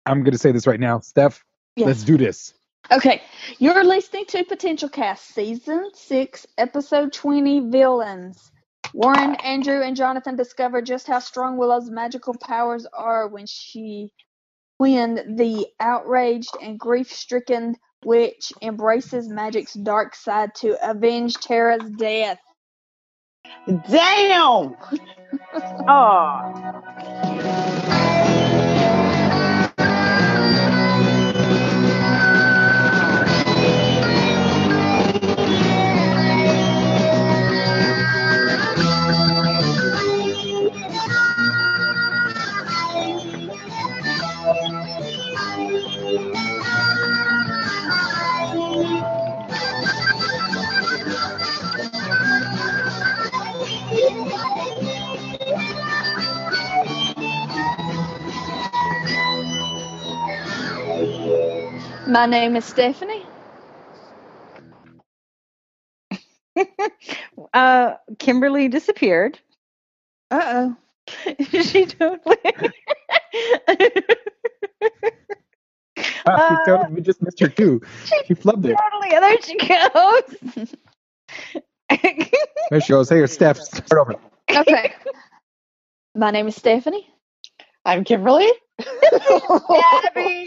I'm going to say this right now. Steph, let's Yes. do this. Okay. You're listening to Potential Cast, Season 6, Episode 20, Villains. Warren, Andrew, and Jonathan discover just how strong Willow's magical powers are when the outraged and grief-stricken witch embraces magic's dark side to avenge Tara's death. Damn! Oh. My name is Stephanie. Kimberly disappeared. Uh-oh. She totally. We just missed her too. She flubbed it. Totally. There she goes. There she goes. Hey, Steph, start over. Okay. My name is Stephanie. I'm Kimberly. Gabby.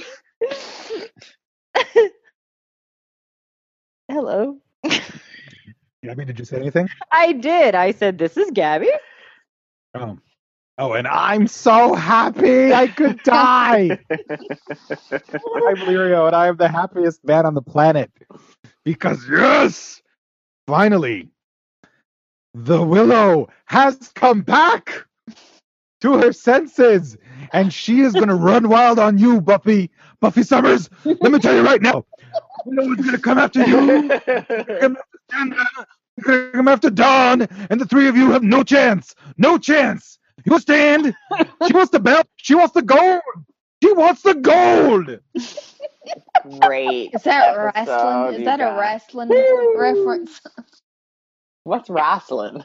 Hello. Gabby, did you say anything? I did. I said, "This is Gabby." Oh, and I'm so happy I could die. I'm Lirio, and I am the happiest man on the planet. Because, yes, finally, the Willow has come back to her senses. And she is going to run wild on you, Buffy. Buffy Summers, let me tell you right now. Willow is going to come after you. Come after Sandra. Come after Dawn. And the three of you have no chance. No chance. You stand. She wants the belt. She wants the gold. She wants the gold. Great. Is that episode, wrestling? Is you that a guys. wrestling reference? What's wrestling?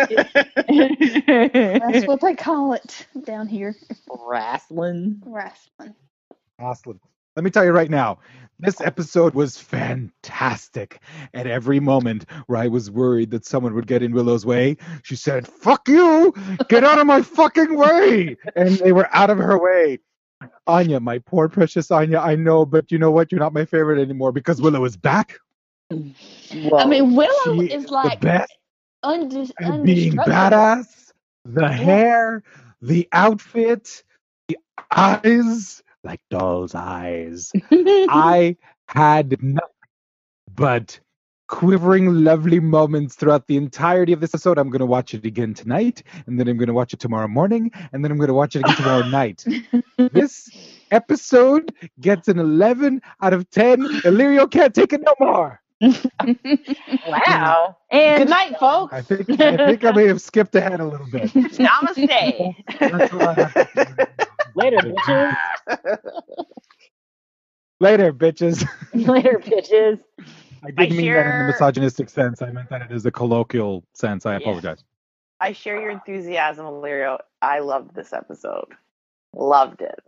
That's what they call it down here. Wrestling. Wrestling. Awesome. Let me tell you right now, this episode was fantastic. At every moment where I was worried that someone would get in Willow's way, she said, "Fuck you! Get out of my fucking way!" And they were out of her way. Anya, my poor precious Anya, I know, but you know what? You're not my favorite anymore because Willow is back. I mean, Willow She is the like best at being undestructible. badass. The hair, the outfit, the eyes, like doll's eyes. I had nothing but quivering, lovely moments throughout the entirety of this episode. I'm going to watch it again tonight, and then I'm going to watch it tomorrow morning, and then I'm going to watch it again tomorrow night. This episode gets an 11 out of 10. Illyrio can't take it no more. Wow. And Good night, folks. I think I may have skipped ahead a little bit. Namaste. That's all I have to say. later, bitches. Later, bitches. Later, bitches. I didn't mean that in share- the misogynistic sense. I meant that it is a colloquial sense. I apologize. I share your enthusiasm, Illyrio. I loved this episode. Loved it.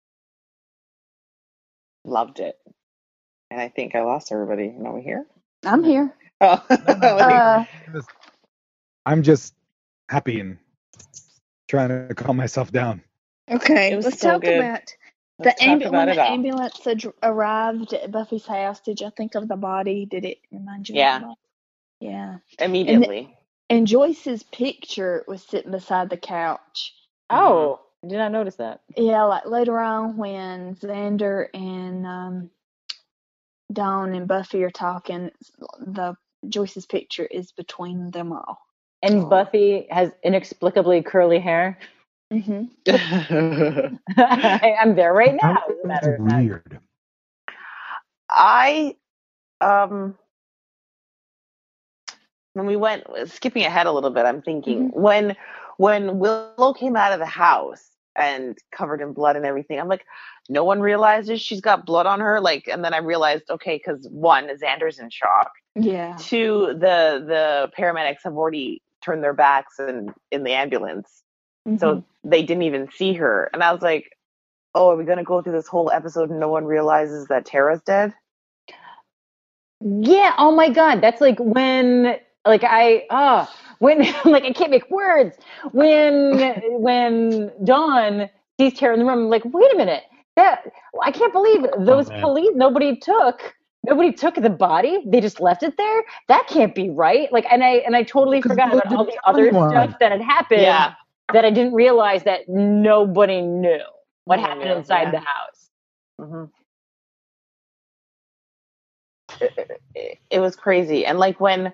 Loved it. And I think I lost everybody. Are we here? I'm here. Oh. I'm just happy and trying to calm myself down. Okay, It was let's so talk good. about Let's talk when about it the all. ambulance arrived at Buffy's house. Did y'all think of the body? Did it remind you Yeah. of the body? Yeah. Immediately. And Joyce's picture was sitting beside the couch. Oh, did not notice that. Yeah, like later on when Xander and Dawn and Buffy are talking, the Joyce's picture is between them all. And Buffy has inexplicably curly hair. Mm-hmm. I'm there right now. As a matter That's of fact. weird. I when we went skipping ahead a little bit, I'm thinking when Willow came out of the house and covered in blood and everything, I'm like, no one realizes she's got blood on her. Like, and then I realized, okay, because one, Xander's in shock. Yeah. Two, the paramedics have already turned their backs in the ambulance, so they didn't even see her. And I was like, oh, are we gonna go through this whole episode and no one realizes that Tara's dead? Yeah, oh my God. That's like when when like I can't make words. When Dawn sees Tara in the room, I'm like, wait a minute. I can't believe those man. police nobody took the body. They just left it there. That can't be right. Like and I totally Because forgot Willow about all didn't the tell other anyone. stuff that had happened Yeah. that I didn't realize that nobody knew what No one happened knew, inside yeah. the house. hmm It was crazy, and like when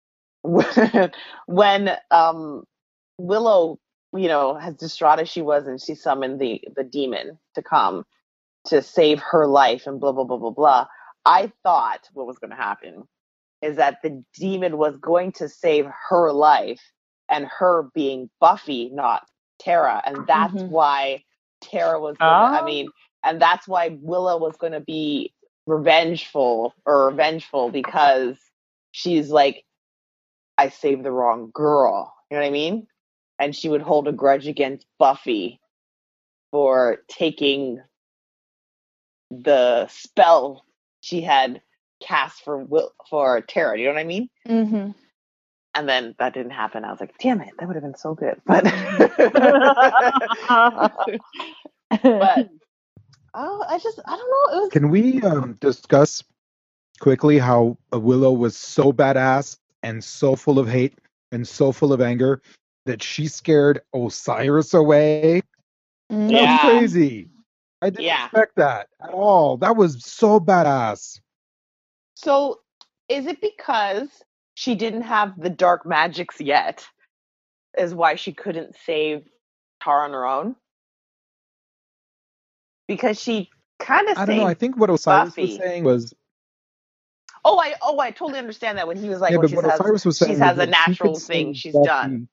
when Willow, as distraught as she was, and she summoned the demon to come to save her life, and blah blah blah blah blah. I thought what was going to happen is that the demon was going to save her life, and her being Buffy, not Tara, and that's Mhm. why Tara was going to. I mean, and that's why Willow was going to be revengeful because she's like, I saved the wrong girl. You know what I mean? And she would hold a grudge against Buffy for taking the spell she had cast for Tara. You know what I mean? Mhm. And then that didn't happen. I was like, damn it, that would have been so good. But but I don't know. It was Can we discuss quickly how Willow was so badass and so full of hate and so full of anger that she scared Osiris away? That was Yeah. crazy. I didn't Yeah. expect that at all. That was so badass. So is it because she didn't have the dark magics yet is why she couldn't save Tara on her own? Because she kind of I don't know. I saved think what Osiris was Buffy. saying was, I totally understand that when he was like, yeah, well, but what Osiris was she saying was has a that she could natural thing save she's Buffy. done.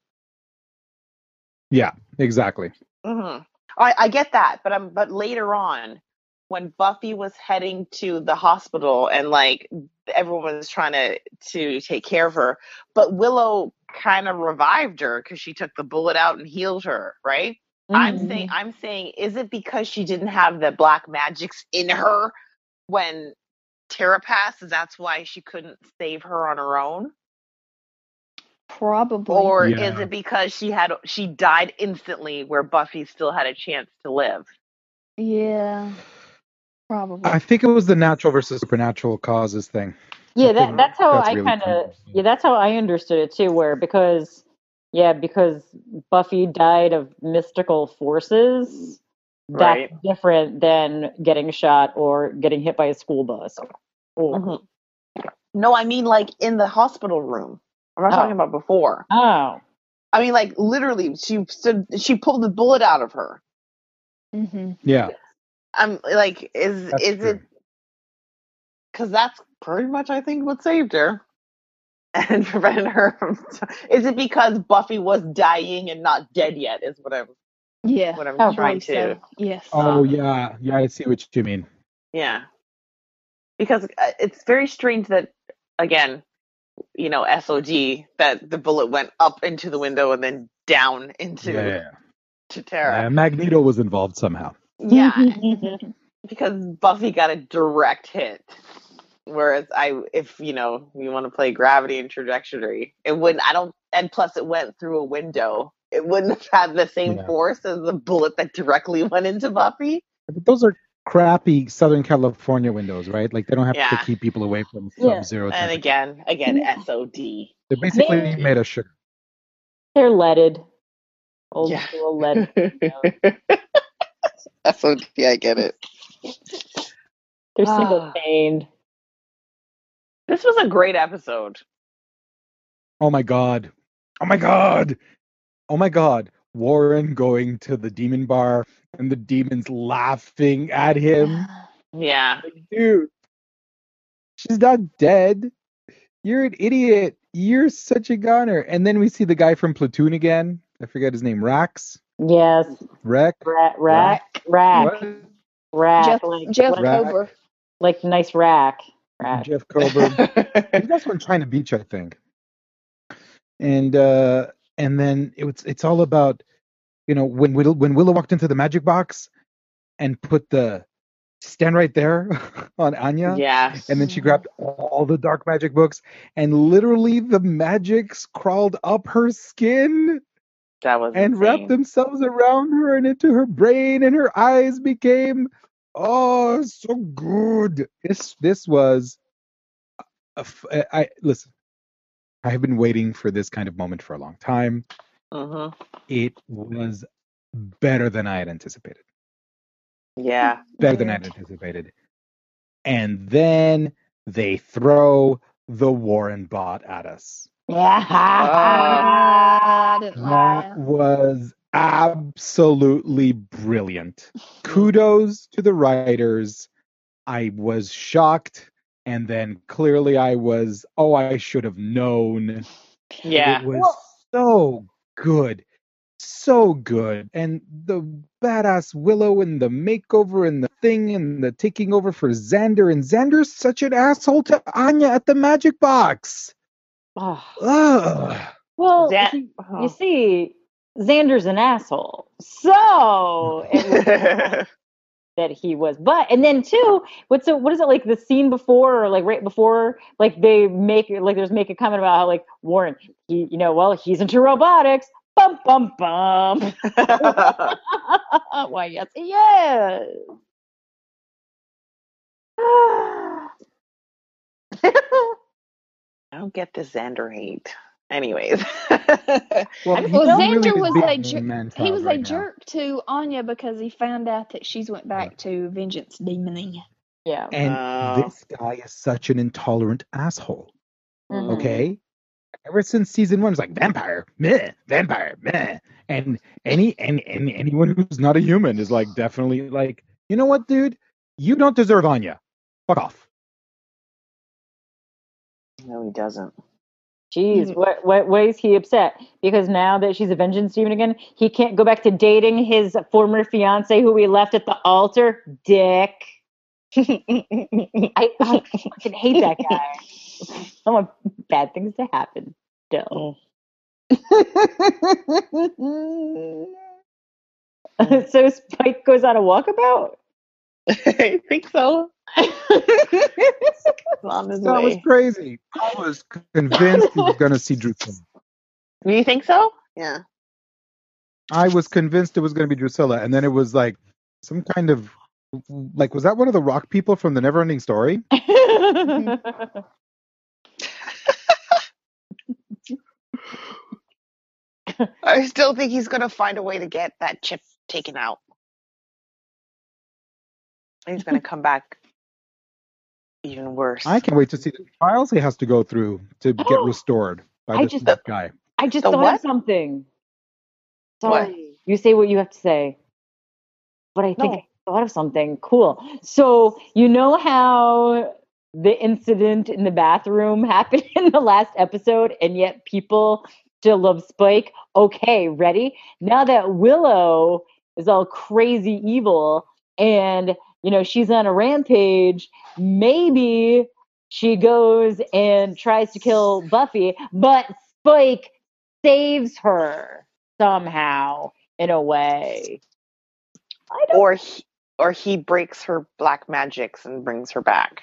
Yeah, exactly. Mm-hmm. I get that, but later on, when Buffy was heading to the hospital and like everyone was trying to take care of her, but Willow kind of revived her because she took the bullet out and healed her, right? Mhm. I'm saying, is it because she didn't have the black magics in her when Tara passed? That's why she couldn't save her on her own? Probably. Or Yeah. is it because she died instantly where Buffy still had a chance to live? Yeah. Probably. I think it was the natural versus supernatural causes thing. Yeah, I think that's how that's I really kind of true. that's how I understood it too. Because Buffy died of mystical forces. That's Right. different than getting shot or getting hit by a school bus. Mhm. No, I mean like in the hospital room. I'm not talking about before. Oh, I mean like literally she pulled the bullet out of her. Mhm. Yeah, I'm like, that's is true. it because that's pretty much I think what saved her and prevented her from. Is it because Buffy was dying and not dead yet? Is what I'm Yeah. Oh, trying Believe to. so. Yes. Oh yeah, I see what you mean. Yeah, because it's very strange that again, SOG, that the bullet went up into the window and then down into Yeah. to Tara. Magneto was involved somehow. Yeah, because Buffy got a direct hit. Whereas if you want to play gravity and trajectory, it wouldn't. I don't. And plus, it went through a window. It wouldn't have had the same Yeah. force as the bullet that directly went into Buffy. But those are crappy Southern California windows, right? Like they don't have to Yeah. keep people away from Yeah. sub-zero And temperature. again, SOD. They're basically made of sugar. they're leaded. Old Yeah. school lead. SOD. I get it. They're single paned. This was a great episode. Oh my god. Oh my god. Oh my god. Warren going to the demon bar and the demons laughing at him. Yeah. Like, dude, she's not dead. You're an idiot. You're such a goner. And then we see the guy from Platoon again. I forget his name. Rax? Yes. Rack? Rack. What? Jeff Like Rack. Kober. like nice rack. Jeff Kober. He's also in China Beach, I think. And then it's all about, when Willow walked into the magic box and put the stand right there on Anya. Yeah. And then she grabbed all the dark magic books, and literally the magics crawled up her skin That was and wrapped insane. themselves around her and into her brain, and her eyes became so good. This was listen. I have been waiting for this kind of moment for a long time. Mm-hmm. It was better than I had anticipated. Yeah. Better than I had anticipated. And then they throw the Warren bot at us. I didn't like That was absolutely brilliant. Kudos to the writers. I was shocked, and then clearly I was, I should have known. Yeah. It was so good. So good. And the badass Willow and the makeover and the thing and the taking over for Xander. And Xander's such an asshole to Anya at the magic box. Oh. Ugh. Well, That- you see, Xander's an asshole. So it was that he was, and then too, what is it, like the scene before, or like right before, like they make a comment about how like Warren, he's into robotics. Bum bum bum. Why yes. I don't get the Xander hate. Anyways. Well, Xander was a he was a jerk to Anya because he found out that she's went back to vengeance demoning. Yeah. And this guy is such an intolerant asshole. Mhm. Okay? Ever since season 1, it's like vampire, meh, vampire, meh. And anyone who's not a human is like definitely like, you know what, dude? You don't deserve Anya. Fuck off. No, he doesn't. Jeez, what is he upset? Because now that she's a vengeance demon again, he can't go back to dating his former fiance who he left at the altar? Dick. I fucking hate that guy. I want bad things to happen still. So Spike goes on a walkabout? I think so. On his That was way. crazy. I was convinced he was going to see Drusilla. You think so? Yeah. I was convinced it was going to be Drusilla, and then it was like some kind of like, was that one of the rock people from the Neverending Story? I still think he's going to find a way to get that chip taken out. He's going to come back even worse. I can't wait to see the trials he has to go through to get restored by this guy. I just The thought what? of something. Sorry. What? You say what you have to say. But I think I thought of something. Cool. So, you know how the incident in the bathroom happened in the last episode, and yet people still love Spike? Okay, ready? Now that Willow is all crazy evil and, she's on a rampage, maybe she goes and tries to kill Buffy, but Spike saves her somehow in a way. Or he breaks her black magics and brings her back.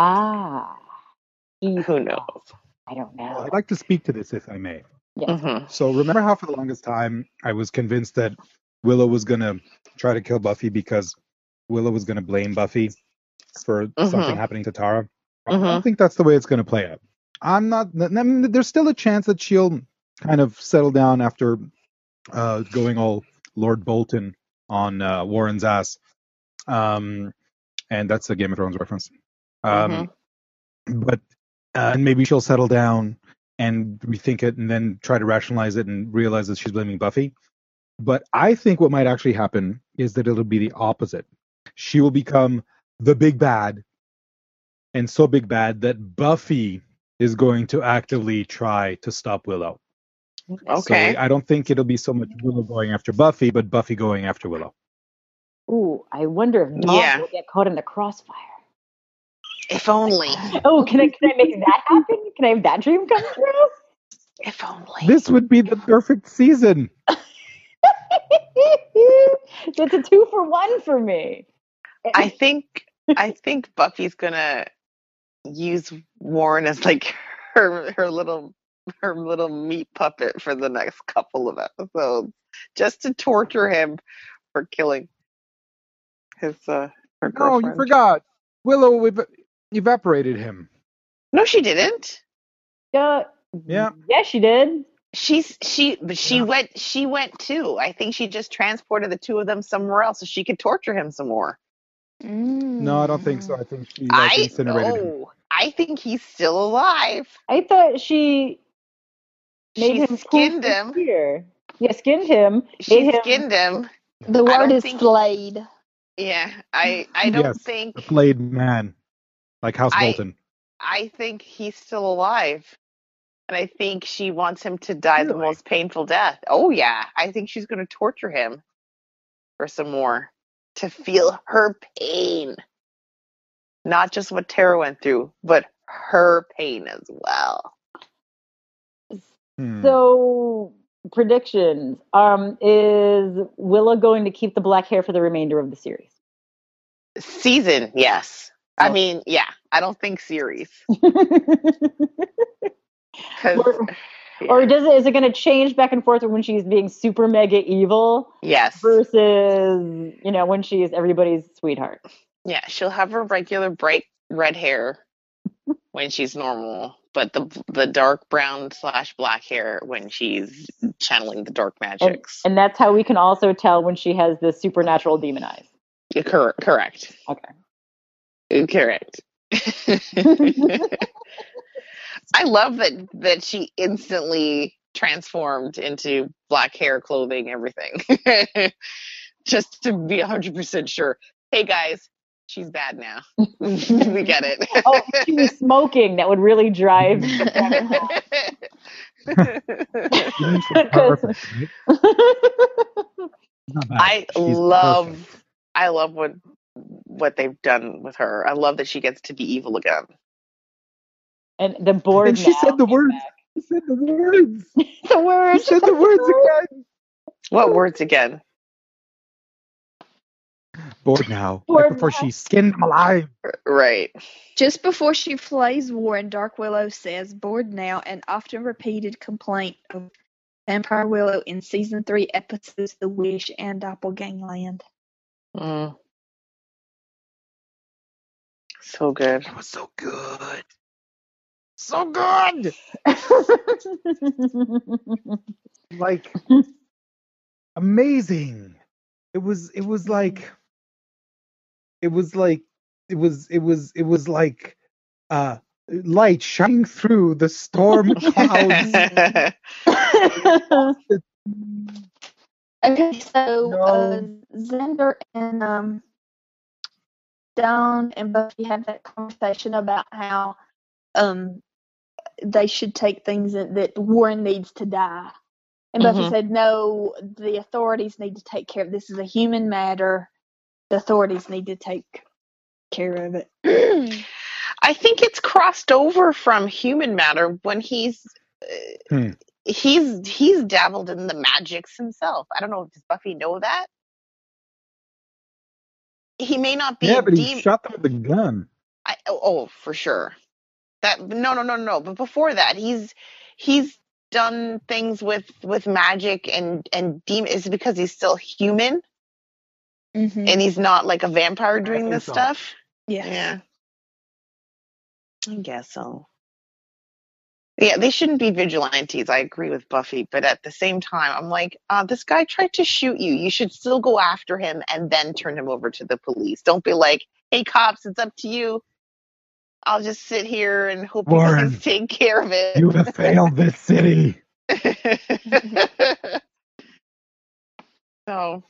Who knows? I don't know. Well, I'd like to speak to this, if I may. Yes. Mm-hmm. So remember how for the longest time I was convinced that Willow was going to try to kill Buffy because Willow was going to blame Buffy for something happening to Tara? I don't think that's the way it's going to play out. There's still a chance that she'll kind of settle down after going all Lord Bolton on Warren's ass. And that's a Game of Thrones reference. But and maybe she'll settle down and rethink it and then try to rationalize it and realize that she's blaming Buffy. But I think what might actually happen is that it'll be the opposite. She will become the big bad, and so big bad that Buffy is going to actively try to stop Willow. Okay. So I don't think it'll be so much Willow going after Buffy, but Buffy going after Willow. Ooh, I wonder if Dawn will get caught in the crossfire. If only. Oh, can I make that happen? Can I have that dream come true? If only. This would be the perfect season. It's a 2-for-1 for me. I think Buffy's gonna use Warren as like her little meat puppet for the next couple of episodes, just to torture him for killing his her No, girlfriend. you forgot. Willow evaporated him. No, she didn't. Yeah. Yeah, she did. She Yeah. went too. I think she just transported the two of them somewhere else so she could torture him some more. No, I don't think so. I think she incinerated him. I think he's still alive. I thought she made She him skinned cool him. here. Yeah, skinned him. She skinned him. The I word don't is think- flayed. Yeah, I don't Yes, think a flayed man, like House Bolton. I think he's still alive. And I think she wants him to die the Really? most painful death. Oh yeah, I think she's going to torture him for some more to feel her pain. Not just what Tara went through, but her pain as well. So, predictions. Is Willa going to keep the black hair for the remainder of the series? Season, yes. I Oh. mean, yeah. I don't think series. Or is it going to change back and forth when she's being super mega evil? Yes. Versus, when she's everybody's sweetheart. Yeah, she'll have her regular bright red hair when she's normal, but the dark brown / black hair when she's channeling the dark magics. And that's how we can also tell when she has the supernatural demon eyes. Yeah, correct. Okay. Correct. I love that she instantly transformed into black hair, clothing, everything. Just to be 100% sure. Hey guys, she's bad now. We get it. Oh, she was smoking. That would really drive. Perfect, right? Not bad. She's perfect. I love what they've done with her. I love that she gets to be evil again. And the board. And she said the words. She said the words. The words. She said the words again. What words again? Bored now. Bored Right before she skinned him alive. Right. Just before she flays Warren, Dark Willow says, "Bored now," an often repeated complaint of Vampire Willow in season 3 episodes The Wish and Doppelgangland. So good. It was so good. So good. Like amazing. It was like light shining through the storm clouds. Okay, so No. Xander and Dawn and Buffy have that conversation about how they should take things that Warren needs to die. And Buffy said, no, the authorities need to take care of this. Is a human matter. The authorities need to take care of it. I think it's crossed over from human matter when he's dabbled in the magics himself. I don't know. Does Buffy know that? He may not be. Yeah, but he shot them with a gun. For sure. That no. But before that, he's done things with magic and demon. Is it because he's still human and he's not like a vampire doing this stuff? Yeah. I guess so. Yeah, they shouldn't be vigilantes. I agree with Buffy, but at the same time, I'm like, this guy tried to shoot you. You should still go after him and then turn him over to the police. Don't be like, hey, cops, it's up to you. I'll just sit here and hope Warren, you guys take care of it. You have failed this city. So,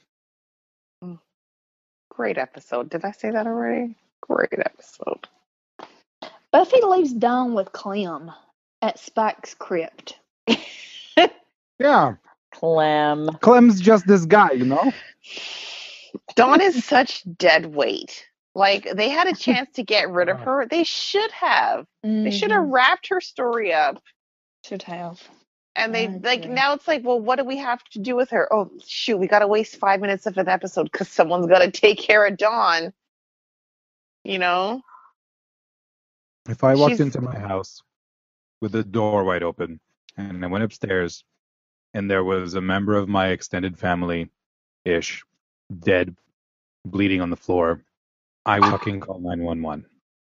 great episode. Did I say that already? Great episode. Buffy leaves Dawn with Clem at Spike's crypt. Yeah. Clem's just this guy, Dawn is such dead weight. Like, they had a chance to get rid of her. They should have. They should have wrapped her story up. Should have. And they That's right. now it's like, well, what do we have to do with her? Oh shoot, we got to waste 5 minutes of an episode because someone's got to take care of Dawn. You know, If I walked she's into my house with the door wide open and I went upstairs and there was a member of my extended family ish dead, bleeding on the floor, I would fucking call 911.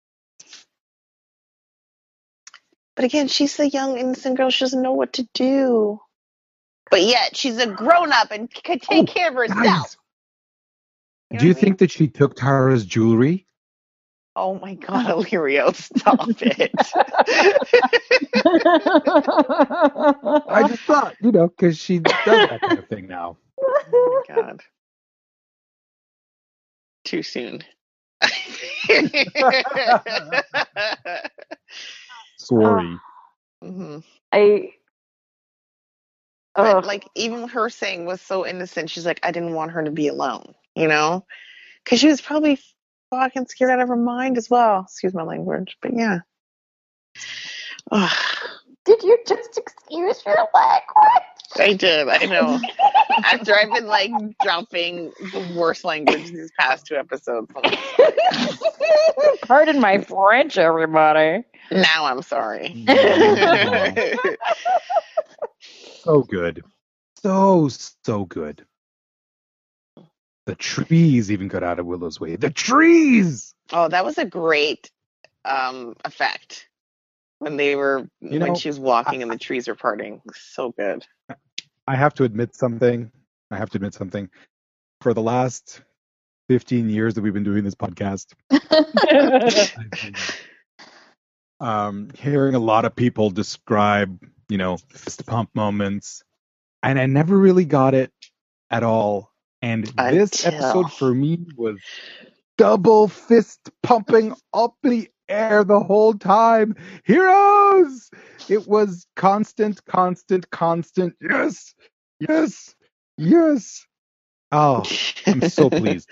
But again, she's a young innocent girl. She doesn't know what to do. But yet she's a grown up and could take care of herself. Guys, do you think that she took Tara's jewelry? Oh my God, Illyrio, stop it. I just thought, because she does that kind of thing now. Oh my God. Too soon. Sorry. Mm-hmm. But like even her saying was so innocent. She's like, I didn't want her to be alone, because she was probably fucking scared out of her mind as well. Excuse my language, but yeah. Did you just excuse your language? I did. I know. After I've been dropping the worst language these past 2 episodes. Pardon my French, everybody. Now I'm sorry. So good. So good. The trees even got out of Willow's way. The trees! Oh, that was a great effect. When she was walking and the trees were parting. So good. I have to admit something. For the last 15 years that we've been doing this podcast, I've been hearing a lot of people describe, fist pump moments, and I never really got it at all. And this episode for me was double fist pumping up in the air the whole time. Heroes! It was constant. Yes. Oh, I'm so pleased.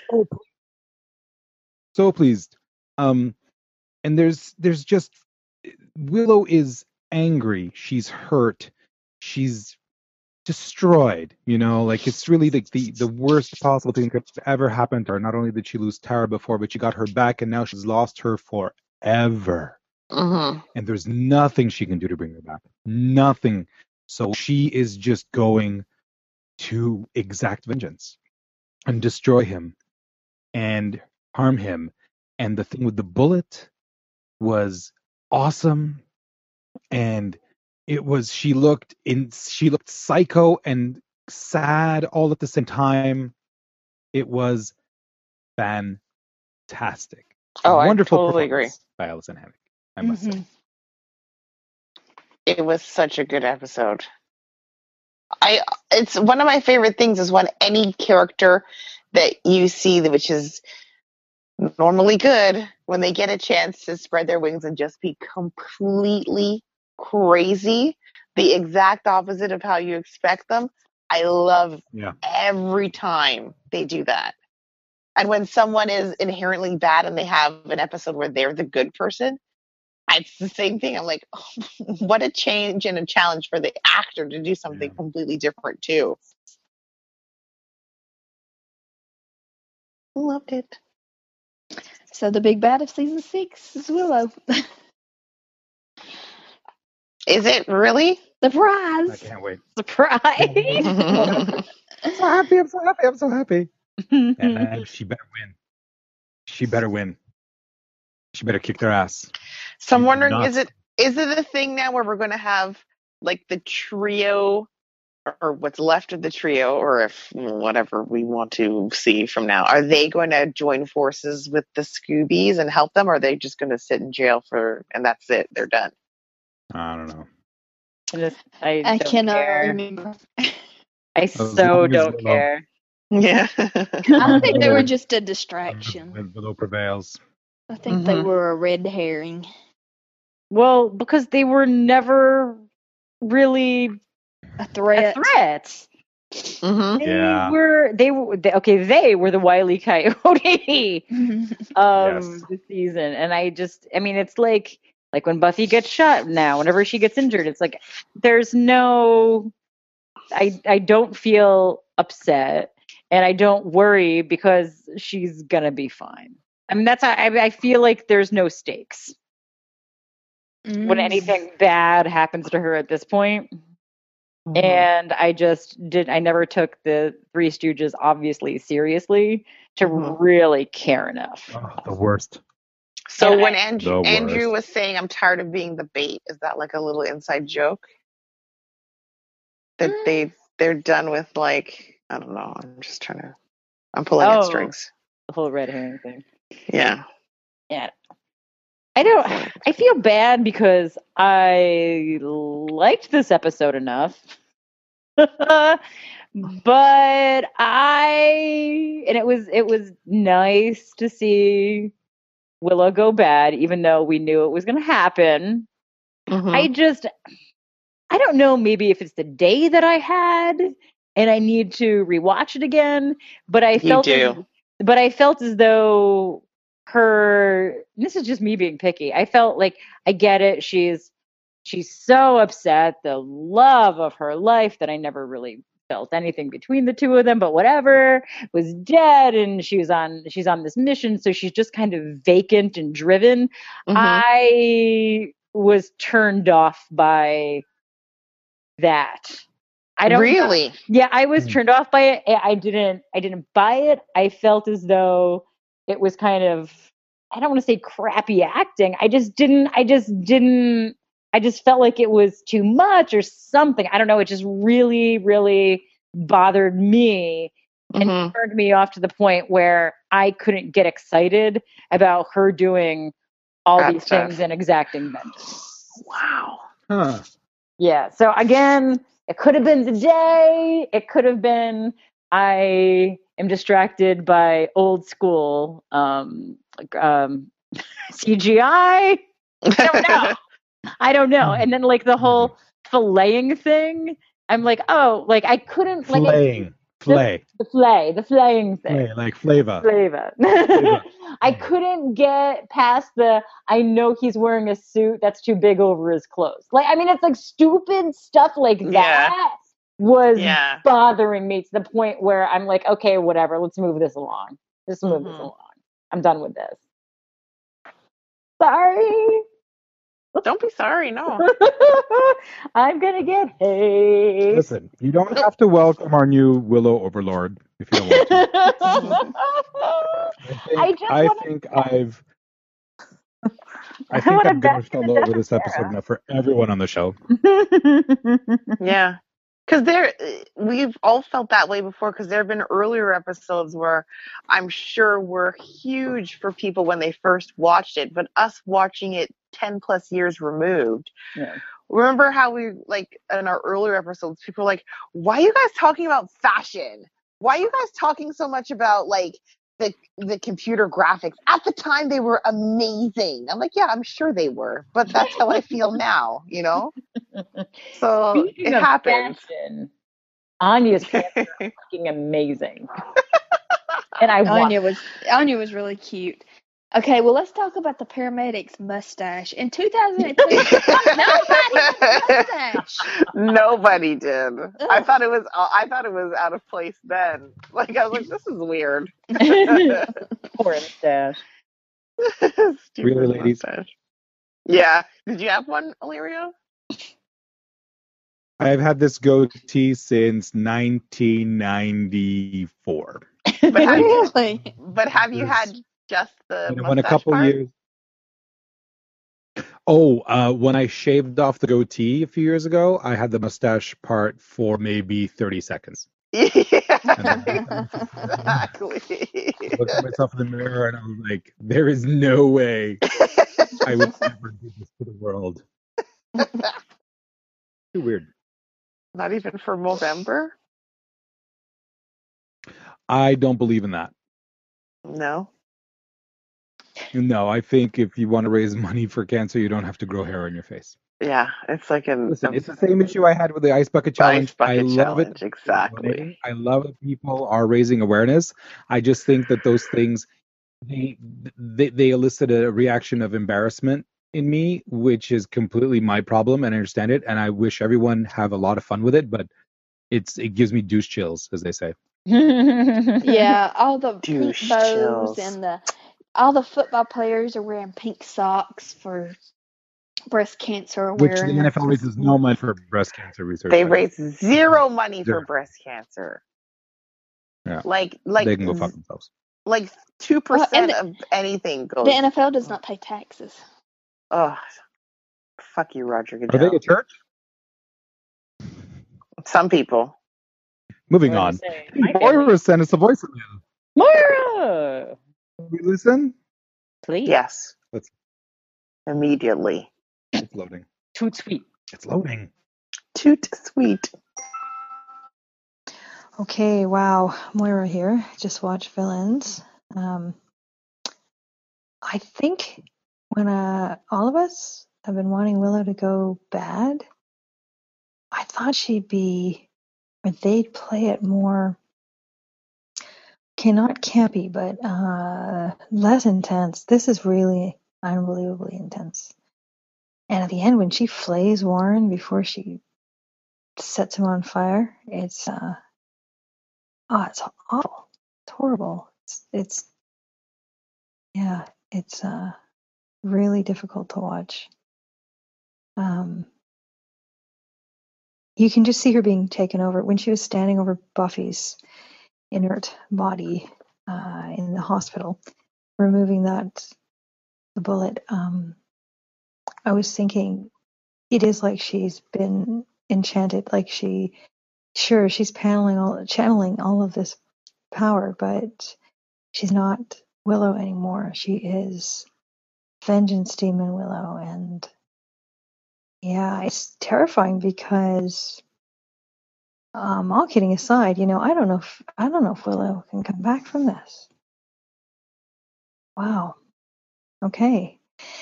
So pleased. And there's just Willow is angry. She's hurt. She's destroyed. It's really the worst possible thing that could ever happen to her. Not only did she lose Tara before, but she got her back, and now she's lost her forever. Mm-hmm. And there's nothing she can do to bring her back. Nothing. So she is just going to exact vengeance and destroy him and harm him. And the thing with the bullet was awesome. And it was she looked psycho and sad all at the same time. It was fantastic. Oh, Wonderful I totally agree. By Alyson Hannick, I must say. It was such a good episode. It's one of my favorite things is when any character that you see, which is normally good, when they get a chance to spread their wings and just be completely crazy, the exact opposite of how you expect them. I love every time they do that. And when someone is inherently bad and they have an episode where they're the good person, it's the same thing. I'm like, oh, what a change and a challenge for the actor to do something completely different too. Loved it. So the big bad of season 6 is Willow. Is it really? Surprise! I can't wait. Surprise! I'm so happy. And she better win. She better kick their ass. So I'm wondering, is it a thing now where we're going to have the trio, or what's left of the trio, or if whatever we want to see from now, are they going to join forces with the Scoobies and help them, or are they just going to sit in jail and that's it? They're done. I don't know. I cannot remember. I so don't care. Yeah. I think they were just a distraction. Willow prevails. I think they were a red herring. Well, because they were never really a threat. Mm-hmm. They were the Wile E. Coyote of the season, and it's like Like when Buffy gets shot now, whenever she gets injured, it's like there's no I don't feel upset and I don't worry because she's gonna be fine. I mean that's I feel like there's no stakes when anything bad happens to her at this point. And I never took the Three Stooges obviously seriously to really care enough. Oh, the worst. So And when The Andrew worst. was saying, I'm tired of being the bait, is that like a little inside joke? That they're done with, like, I don't know. I'm pulling at strings. The whole red herring thing. Yeah. Yeah. I feel bad because I liked this episode enough. But it was nice to see Willow go bad, even though we knew it was going to happen. I don't know, maybe if it's the day that I had and I need to rewatch it again, but I felt as though this is just me being picky. I felt like I get it. She's so upset, the love of her life that I never really felt anything between the two of them, but whatever, was dead and she's on this mission, so she's just kind of vacant and driven. I was turned off by that. I don't really. Yeah, I was turned off by it. I didn't buy it. I felt as though it was kind of, I don't want to say crappy acting. I just felt like it was too much or something. I don't know. It just really, really bothered me and turned me off to the point where I couldn't get excited about her doing all these things and exacting vengeance. Wow. Huh. Yeah. So again, it could have been the day. It could have been I am distracted by old school CGI. I don't know. And then like the whole filleting thing, I'm like, oh, like I couldn't Flaying. The flaying thing. Like flavor. I couldn't get past I know he's wearing a suit that's too big over his clothes. Like, I mean, it's like stupid stuff like that was bothering me to the point where I'm like, okay, whatever, let's move this along. This along. I'm done with this. Sorry. Don't be sorry, no. I'm gonna get hate. Listen, you don't have to welcome our new Willow Overlord if you don't want to. I think I've gushed all over this episode enough for everyone on the show. Yeah. Because we've all felt that way before, because there have been earlier episodes where I'm sure were huge for people when they first watched it, but us watching it 10 plus years removed. Yeah. Remember how we, like, in our earlier episodes, people were like, why are you guys talking about fashion? Why are you guys talking so much about, like, the computer graphics? At the time, they were amazing. I'm like, yeah, I'm sure they were, but that's how I feel now, you know? So Speaking it of happens. Fashion, Anya's pants are fucking amazing. And Anya was really cute. Okay, well, let's talk about the paramedic's mustache. In 2002, nobody had a mustache. Nobody did. I thought it was out of place then. Like, I was like, this is weird. Poor mustache. Really, ladies? Mustache. Yeah. Did you have one, Illyrio? I've had this goatee since 1994. But have you had just the mustache a couple part? years. Oh, when I shaved off the goatee a few years ago, I had the mustache part for maybe 30 seconds. Yeah. Exactly. I looked at myself in the mirror and I was like, there is no way I would ever do this to the world. Too weird. Not even for Movember? I don't believe in that. No. No, I think if you want to raise money for cancer, you don't have to grow hair on your face. Yeah, it's like it's the same issue I had with the Ice Bucket Challenge. I love it. Exactly. I love that people are raising awareness. I just think that those things, they elicit a reaction of embarrassment in me, which is completely my problem, and I understand it, and I wish everyone have a lot of fun with it, but it gives me douche chills, as they say. Yeah, all the pink Douche bows chills. and all the football players are wearing pink socks for breast cancer Which the awareness. NFL raises no money for breast cancer research. They by the way. raise zero money for Zero. breast cancer. Yeah. Like They can go fuck themselves. like 2% of anything goes. The NFL does not pay taxes. Oh, fuck you, Roger Are they Goodell. a church? Some people. Moving What on. did I say? My family. Moira sent us a voice from you. Moira! Can we listen? Please. Yes. Let's- Immediately. It's loading. Toot sweet. It's loading. Toot sweet. Okay, wow. Moira here. Just watched Villains. I think when all of us have been wanting Willow to go bad, I thought she'd be, or they'd play it more, okay, not campy, but less intense. This is really unbelievably intense. And at the end, when she flays Warren before she sets him on fire, it's it's awful. It's horrible. It's really difficult to watch. You can just see her being taken over when she was standing over Buffy's inert body in the hospital, removing the bullet. I was thinking it is like she's been enchanted, like she's channeling all of this power, but she's not Willow anymore. She is Vengeance Demon Willow, and yeah, it's terrifying because, all kidding aside, I don't know if Willow can come back from this. Wow. Okay.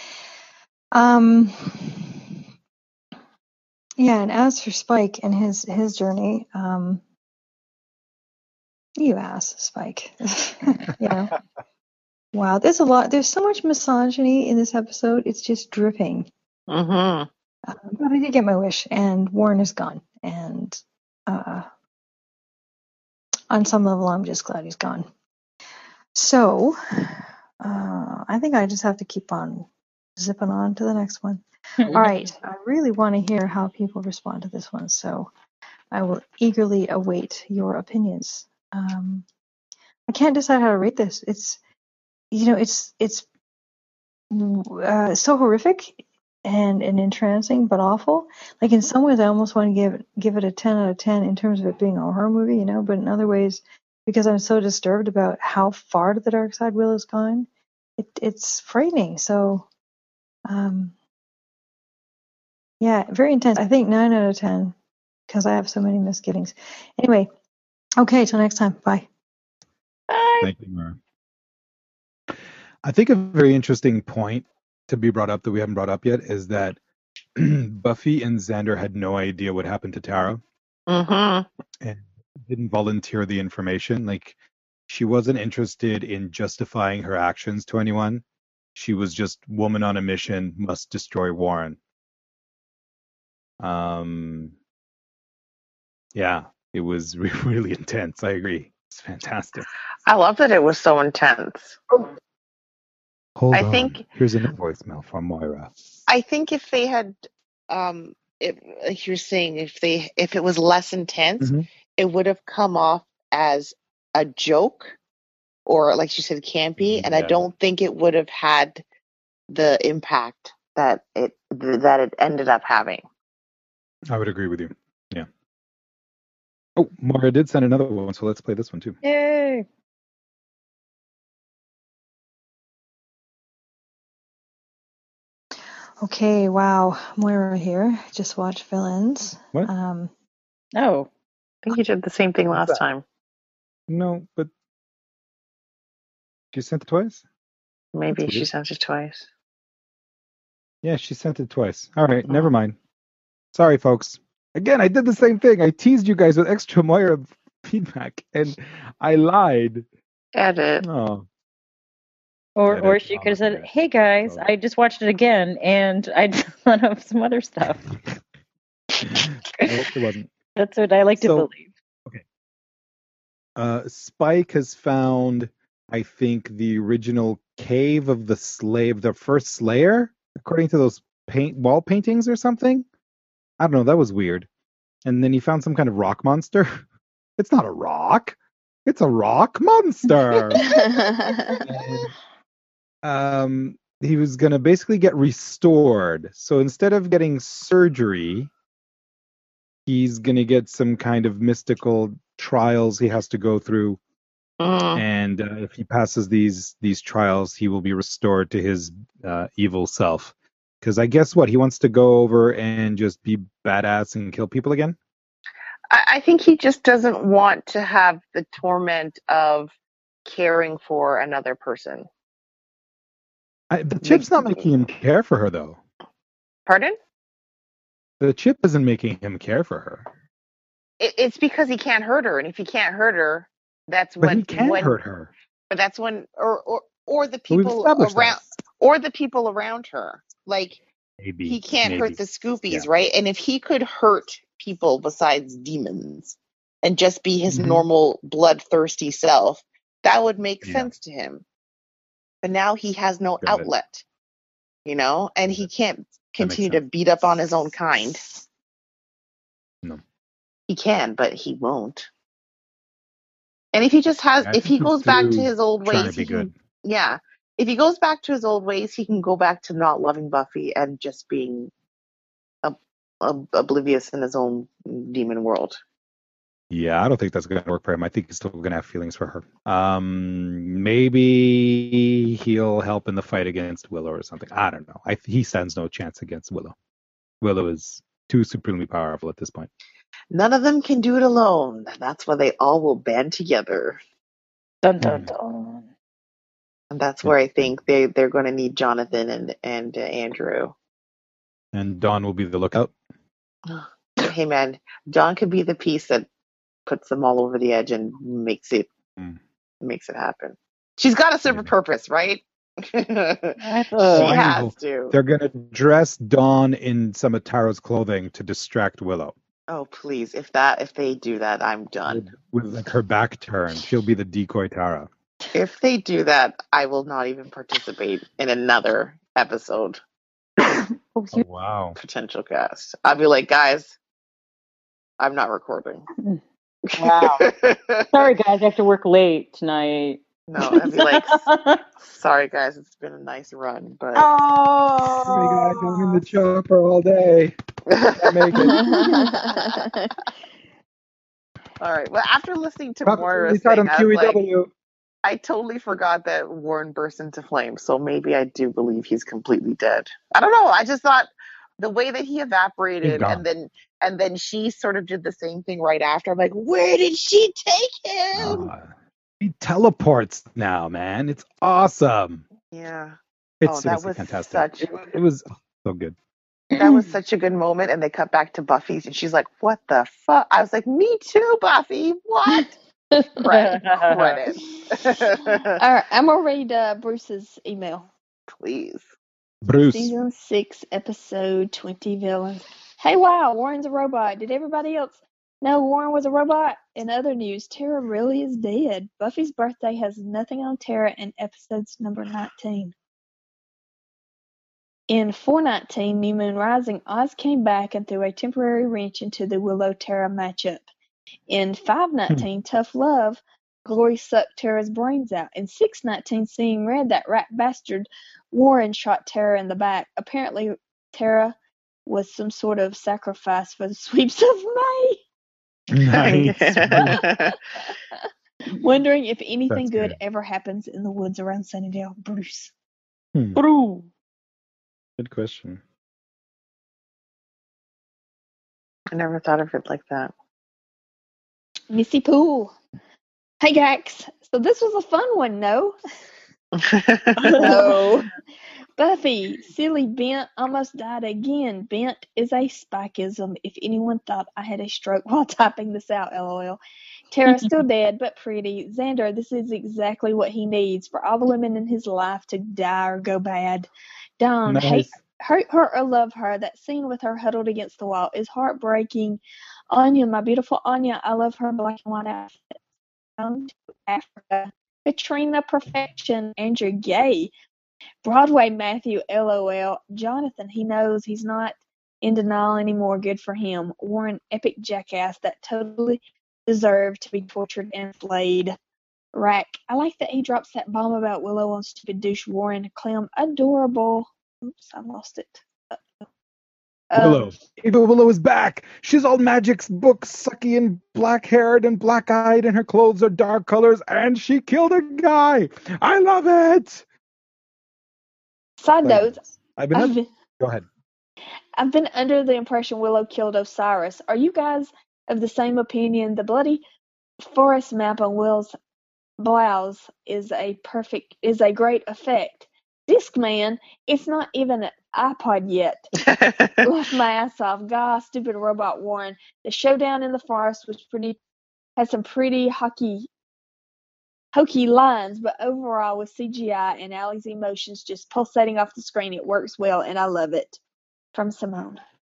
Yeah, and as for Spike and his journey, you ass, Spike. Wow, there's so much misogyny in this episode. It's just dripping. Mm-hmm. But I did get my wish, and Warren is gone. And on some level, I'm just glad he's gone. So, I think I just have to keep on zipping on to the next one. All right, I really want to hear how people respond to this one, so I will eagerly await your opinions. I can't decide how to rate this. It's so horrific and entrancing, but awful. Like in some ways, I almost want to give it a 10 out of 10 in terms of it being a horror movie, But in other ways, because I'm so disturbed about how far to the dark side Willow's gone, it's frightening. So, yeah, very intense. I think 9 out of 10 because I have so many misgivings. Anyway, okay, till next time. Bye. Bye. Thank you, Mara. I think a very interesting point to be brought up that we haven't brought up yet is that Buffy and Xander had no idea what happened to Tara Mm-hmm. and didn't volunteer the information. Like, she wasn't interested in justifying her actions to anyone. She was just woman on a mission, must destroy Warren. Yeah, it was really intense. I agree. It's fantastic. I love that it was so intense. Hold I on. think- Here's a voicemail from Moira. I think if they had, like you're saying, if it was less intense, Mhm. it would have come off as a joke, or like you said, campy, and I Yeah. don't think it would have had the impact that it ended up having. I would agree with you. Yeah. Oh, Moira did send another one, so let's play this one too. Yay. Okay, wow. Moira here. Just watched Villains. What? Oh. I think you did the same thing What's last that? time. No, but you sent it twice? Maybe That's she weird. sent it twice. Yeah, she sent it twice. All right, never mind. Sorry, folks. Again, I did the same thing. I teased you guys with extra Moira feedback, and I lied. Edit. Oh. Or she could have said, "Hey guys, I just watched it again, and I thought of some other stuff." Nope, it wasn't. That's what I like to believe. Okay. Spike has found, I think, the original cave of the first Slayer, according to those wall paintings or something. I don't know. That was weird. And then he found some kind of rock monster. It's not a rock. It's a rock monster. And, he was going to basically get restored. So instead of getting surgery, he's going to get some kind of mystical trials he has to go through. And if he passes these trials, he will be restored to his evil self. Because I guess he wants to go over and just be badass and kill people again? I think he just doesn't want to have the torment of caring for another person. The chip's not making him care for her, though. Pardon? The chip isn't making him care for her. It's because he can't hurt her, and if he can't hurt her, that's but when he can hurt her. But that's when, or the people around, or the people around her. Like he can't hurt the Scoopies, right? And if he could hurt people besides demons and just be his normal bloodthirsty self, that would make sense to him. But now he has no outlet, and he can't continue to beat up on his own kind. No. He can, but he won't. And if he just if he goes back to his old ways, if he goes back to his old ways, he can go back to not loving Buffy and just being oblivious in his own demon world. Yeah, I don't think that's going to work for him. I think he's still going to have feelings for her. Maybe he'll help in the fight against Willow or something. I don't know. He stands no chance against Willow. Willow is too supremely powerful at this point. None of them can do it alone. That's why they all will band together. Dun, dun, dun. And that's where I think they're going to need Jonathan and Andrew. And Dawn will be the lookout. Hey man, Dawn could be the piece that puts them all over the edge and makes it happen. She's got to serve a purpose, right? She has to. They're going to dress Dawn in some of Taro's clothing to distract Willow. Oh please! If they do that, I'm done. With her back turned, she'll be the decoy Tara. If they do that, I will not even participate in another episode. Oh wow! Potential cast. I'll be like, guys, I'm not recording. Wow. Sorry, guys, I have to work late tonight. No, I'd be like, sorry, guys, it's been a nice run, but my God, I'm in the chopper all day. Can't make it. All right. Well, after listening to Moira's thing, I totally forgot that Warren burst into flames. So maybe I do believe he's completely dead. I don't know. I just thought the way that he evaporated, and then she sort of did the same thing right after. I'm like, where did she take him? He teleports now, man. It's awesome. Yeah. It's fantastic. It was so good. That was such a good moment, and they cut back to Buffy's, and she's like, what the fuck? I was like, me too, Buffy. What? Credit. All right, I'm going to read Bruce's email. Please. Bruce. Season 6, episode 20, Villains. Hey, wow, Warren's a robot. Did everybody else know Warren was a robot? In other news, Tara really is dead. Buffy's birthday has nothing on Tara in episodes number 19. In 419, New Moon Rising, Oz came back and threw a temporary wrench into the Willow-Tara matchup. In 519, Tough Love, Glory sucked Tara's brains out. In 619, Seeing Red, that rat bastard Warren shot Tara in the back. Apparently, Tara was some sort of sacrifice for the sweeps of May. Nice. Wondering if anything good ever happens in the woods around Sunnydale. Bruce. Bruce. Good question. I never thought of it like that. Missy Pool. Hey, Gax. So this was a fun one, no? No. Buffy, silly Bent almost died again. Bent is a spikeism. If anyone thought I had a stroke while typing this out, lol. Tara still dead, but pretty. Xander, this is exactly what he needs for all the women in his life to die or go bad. Dawn, hate her or love her. That scene with her huddled against the wall is heartbreaking. Anya, my beautiful Anya, I love her black and white outfit. Down to Africa. Katrina, perfection. Andrew, gay. Broadway Matthew, LOL. Jonathan, he knows he's not in denial anymore. Good for him. Warren, epic jackass that totally deserved to be tortured and flayed. Rack, I like that he drops that bomb about Willow on stupid douche Warren. Clem, adorable. Oops, I lost it. Willow. Evil Willow is back. She's all magic's book sucky and black-haired and black-eyed, and her clothes are dark colors, and she killed a guy. I love it. Side note, Go ahead. I've been under the impression Willow killed Osiris. Are you guys of the same opinion? The bloody forest map on Will's blouse is a great effect. Discman, it's not even an iPod yet. Laughed my ass off. God, stupid robot Warren. The showdown in the forest had some pretty hokey lines, but overall with CGI and Allie's emotions just pulsating off the screen, it works well and I love it. From Simone.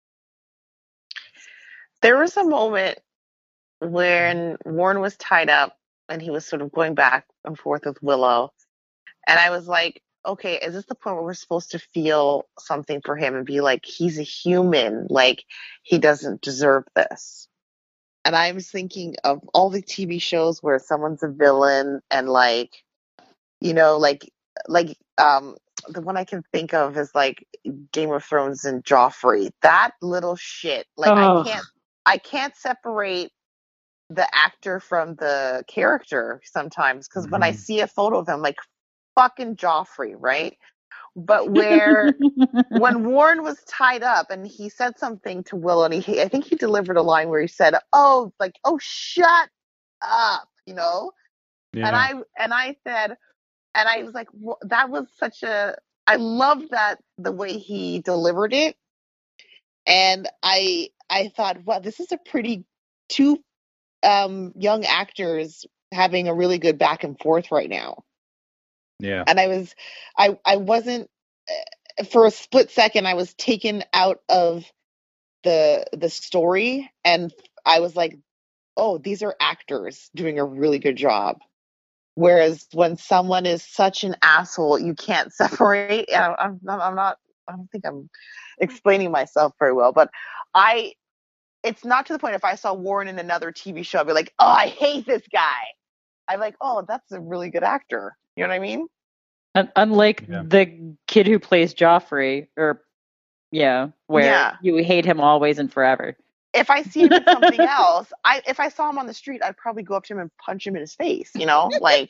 There was a moment when Warren was tied up and he was sort of going back and forth with Willow. And I was like, okay, is this the point where we're supposed to feel something for him and be like, he's a human, like he doesn't deserve this? And I was thinking of all the TV shows where someone's a villain and like, you know, like the one I can think of is like Game of Thrones and Joffrey. That little shit. Like I can't separate the actor from the character sometimes, because when I see a photo of him, like fucking Joffrey, right? But when Warren was tied up and he said something to Willow, and I think he delivered a line where he said, "Oh, shut up," you know. Yeah. And I said, and I was like, well, that was I love that the way he delivered it, and I thought, wow, this is a pretty two young actors having a really good back and forth right now. Yeah. And I wasn't, for a split second, I was taken out of the story, and I was like, oh, these are actors doing a really good job. Whereas when someone is such an asshole, you can't separate. I don't think I'm explaining myself very well, but it's not to the point if I saw Warren in another TV show, I'd be like, oh, I hate this guy. I'm like, oh, that's a really good actor. You know what I mean? Unlike the kid who plays Joffrey, where you hate him always and forever. If I see him in something else, if I saw him on the street, I'd probably go up to him and punch him in his face, you know? Like,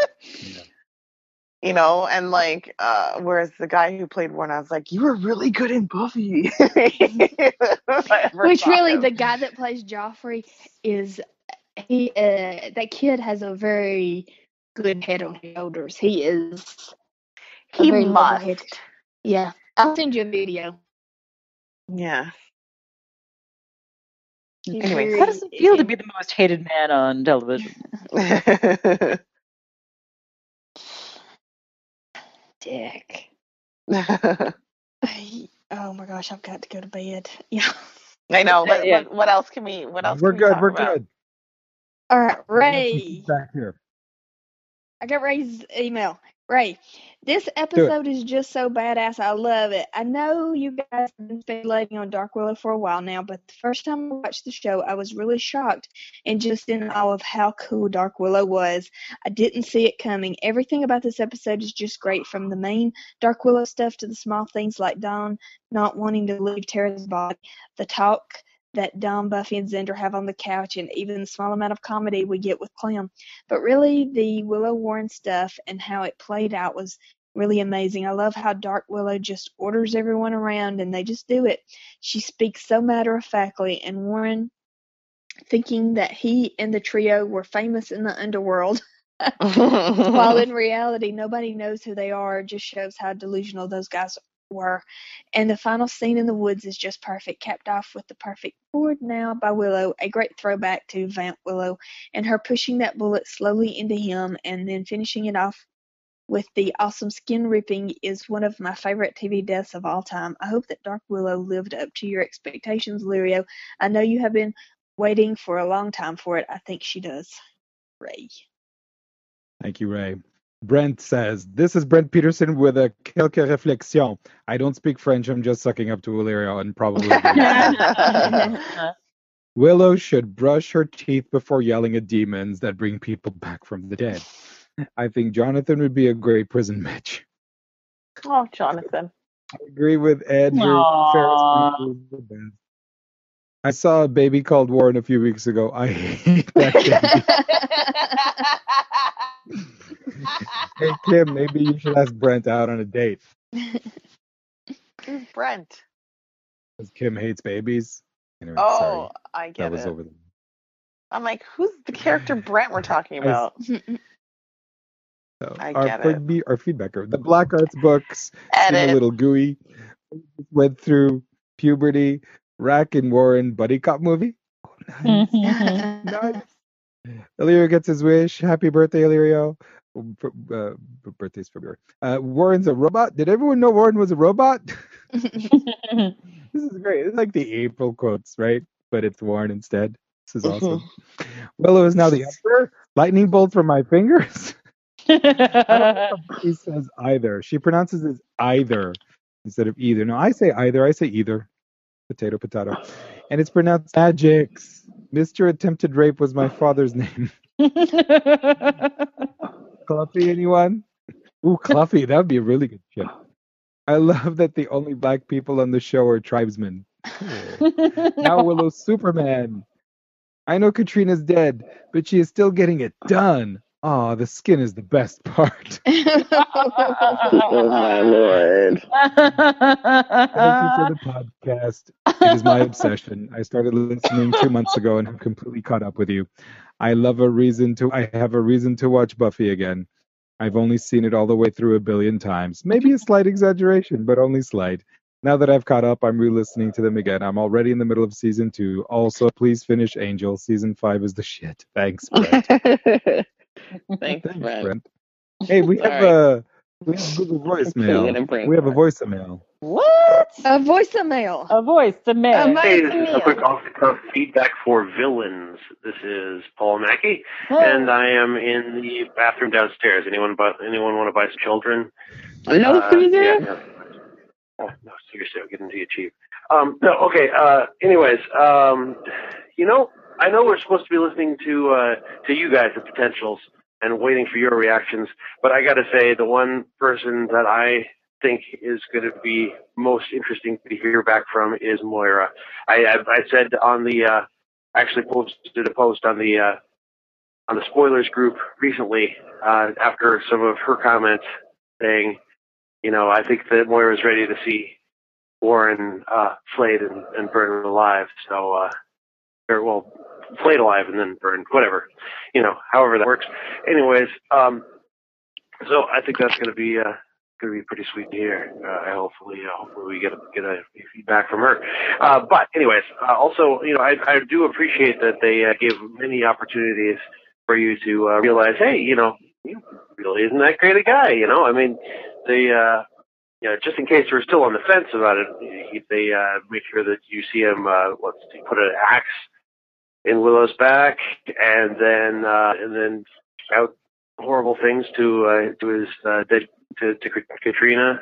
you know, and like, whereas the guy who played Warren, I was like, you were really good in Buffy. Which really, the guy that plays Joffrey that kid has a very good head on his shoulders. He must. Yeah. I'll send you a video. Yeah. Anyway, how does it feel to be the most hated man on television? Dick. Oh my gosh, I've got to go to bed. Yeah. I know, but what else can we? We're good. All right, Ray. Back here. I got Ray's email. Ray, this episode is just so badass. I love it. I know you guys have been speculating on Dark Willow for a while now, but the first time I watched the show, I was really shocked and just in awe of how cool Dark Willow was. I didn't see it coming. Everything about this episode is just great, from the main Dark Willow stuff to the small things like Dawn not wanting to leave Tara's body, the talk that Dawn, Buffy, and Xander have on the couch, and even the small amount of comedy we get with Clem. But really, the Willow Warren stuff and how it played out was really amazing. I love how Dark Willow just orders everyone around, and they just do it. She speaks so matter-of-factly, and Warren, thinking that he and the trio were famous in the underworld, While in reality, nobody knows who they are. It just shows how delusional those guys were. And the final scene in the woods is just perfect, capped off with the perfect "Forward Now" by Willow, a great throwback to Vamp Willow, and her pushing that bullet slowly into him and then finishing it off with the awesome skin ripping is one of my favorite TV deaths of all time. I hope that Dark Willow lived up to your expectations, Lirio. I know you have been waiting for a long time for it. I think she does. Ray. Thank you, Ray. Brent says, this is Brent Peterson with a quelques réflexions. I don't speak French. I'm just sucking up to Illyrio and probably Willow should brush her teeth before yelling at demons that bring people back from the dead. I think Jonathan would be a great prison Mitch. Oh, Jonathan. I agree with Andrew. Aw. Ferris Bueller is the best. I saw a baby called Warren a few weeks ago. I hate that baby. Hey, Kim, maybe you should ask Brent out on a date. Who's Brent? Because Kim hates babies. Anyway, Oh, sorry. I get That was it. over the... I'm like, who's the character Brent we're talking about? So I our, get for it. me, our feedbacker. The Black Arts books seem a Edit. little gooey. Went through puberty. Rack and Warren buddy cop movie. Oh, nice. Nice. Illyrio gets his wish. Happy birthday, Illyrio. Birthday's February. Warren's a robot. Did everyone know Warren was a robot? This is great. It's like the April quotes, right? But it's Warren instead. This is awesome. Willow is now the Emperor. Lightning bolt from my fingers. I don't know if she says either. She pronounces it either instead of either. No, I say either. I say either. Potato, potato. And it's pronounced Magix. Mr. Attempted Rape was my father's name. Cluffy, anyone? Ooh, Cluffy. That would be a really good ship. I love that the only black people on the show are tribesmen. Now Willow's Superman. I know Katrina's dead, but she is still getting it done. Aw, the skin is the best part. Oh my lord. Thank you for the podcast. It is my obsession. I started listening 2 months ago and have completely caught up with you. I have a reason to watch Buffy again. I've only seen it all the way through 1 billion times. Maybe a slight exaggeration, but only slight. Now that I've caught up, I'm re-listening to them again. I'm already in the middle of season 2. Also, please finish Angel. Season 5 is the shit. Thanks, Brent. Thanks, Brent. Hey, we have Google voicemail. We have a voicemail. What? A voicemail. A voice, the man. Hey, this is a quick off-the-cuff feedback for villains. This is Paul Mackey, and I am in the bathroom downstairs. Anyone want to buy some children? No, Caesar? Yeah. Oh, no, seriously, I'm getting to you cheap. Okay. Anyways, I know we're supposed to be listening to you guys, the potentials, and waiting for your reactions. But I got to say, the one person that I think is going to be most interesting to hear back from is Moira. I said on the actually posted a post on the spoilers group recently after some of her comments saying, I think that Moira's ready to see Warren flayed and burned alive. So, flayed alive and then burned, whatever, however that works. Anyways, so I think that's going to be pretty sweet to hear. Hopefully we get a feedback from her. But anyways, also, I do appreciate that they give many opportunities for you to realize, hey, he really isn't that great a guy. I mean, they, just in case you're still on the fence about it, they make sure that you see him. Put an axe in Willow's back, and then shout horrible things to Katrina.